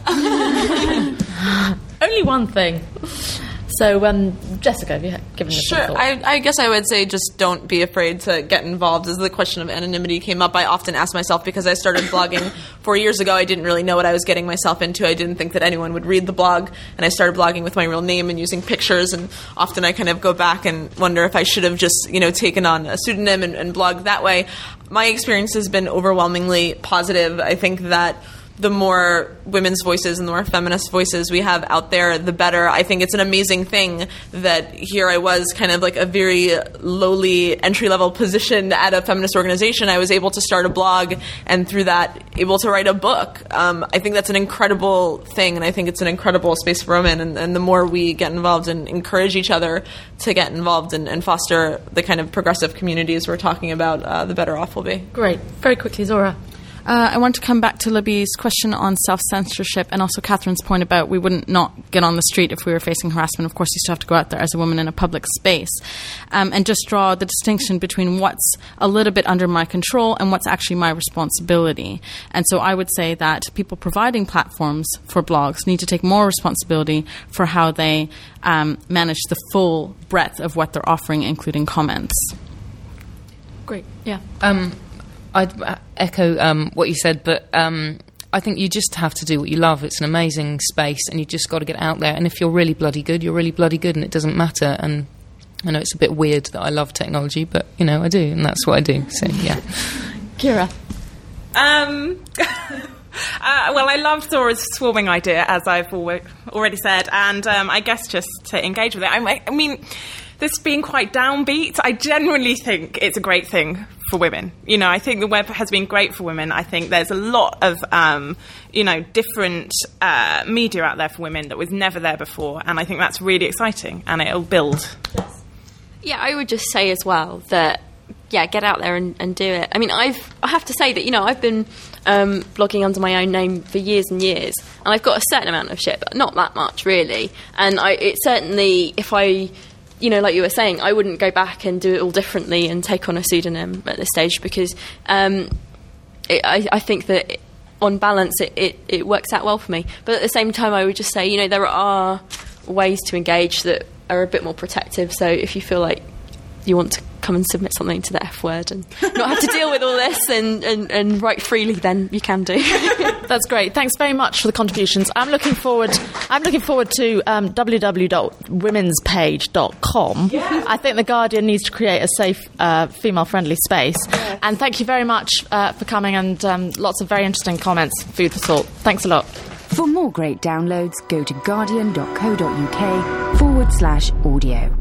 Only one thing. So, um, Jessica, have you given this Sure. some thought? I, I guess I would say just don't be afraid to get involved. As the question of anonymity came up, I often ask myself, because I started blogging four years ago, I didn't really know what I was getting myself into. I didn't think that anyone would read the blog, and I started blogging with my real name and using pictures, and often I kind of go back and wonder if I should have just, you know, taken on a pseudonym and, and blogged that way. My experience has been overwhelmingly positive. I think that the more women's voices and the more feminist voices we have out there, the better. I think it's an amazing thing that here I was, kind of like a very lowly entry-level position at a feminist organization. I was able to start a blog, and through that, able to write a book. Um, I think that's an incredible thing, and I think it's an incredible space for women. And, and the more we get involved and encourage each other to get involved and, and foster the kind of progressive communities we're talking about, uh, the better off we'll be. Great. Very quickly, Zora. Uh, I want to come back to Libby's question on self-censorship, and also Catherine's point about we wouldn't not get on the street if we were facing harassment. Of course, you still have to go out there as a woman in a public space, um, and just draw the distinction between what's a little bit under my control and what's actually my responsibility. And so I would say that people providing platforms for blogs need to take more responsibility for how they um, manage the full breadth of what they're offering, including comments. Great. Yeah. Um, I'd uh, echo um, what you said, but um, I think you just have to do what you love. It's an amazing space, and you just got to get out there. And if you're really bloody good, you're really bloody good, and it doesn't matter. And I know it's a bit weird that I love technology, but, you know, I do, and that's what I do. So, yeah. Kira. Um... Uh, well, I love Zora's swarming idea, as I've al- already said, and um, I guess just to engage with it. I, I mean, this being quite downbeat, I genuinely think it's a great thing for women. You know, I think the web has been great for women. I think there's a lot of, um, you know, different uh, media out there for women that was never there before, and I think that's really exciting, and it'll build. Yeah, I would just say as well that, yeah, get out there and, and do it. I mean, I've, I have to say that, you know, I've been um, blogging under my own name for years and years, and I've got a certain amount of shit, but not that much, really. And I, it certainly, if I, you know, like you were saying, I wouldn't go back and do it all differently and take on a pseudonym at this stage, because um, it, I, I think that, it, on balance, it, it, it works out well for me. But at the same time, I would just say, you know, there are ways to engage that are a bit more protective. So if you feel like you want to come and submit something to the F word and not have to deal with all this and, and, and write freely, then you can do. That's great. Thanks very much for the contributions. I'm looking forward I'm looking forward to um, w w w dot women's page dot com. Yeah. I think The Guardian needs to create a safe, uh, female-friendly space. Yeah. And thank you very much uh, for coming, and um, lots of very interesting comments. Food for thought. Thanks a lot. For more great downloads, go to guardian dot co dot uk forward slash audio.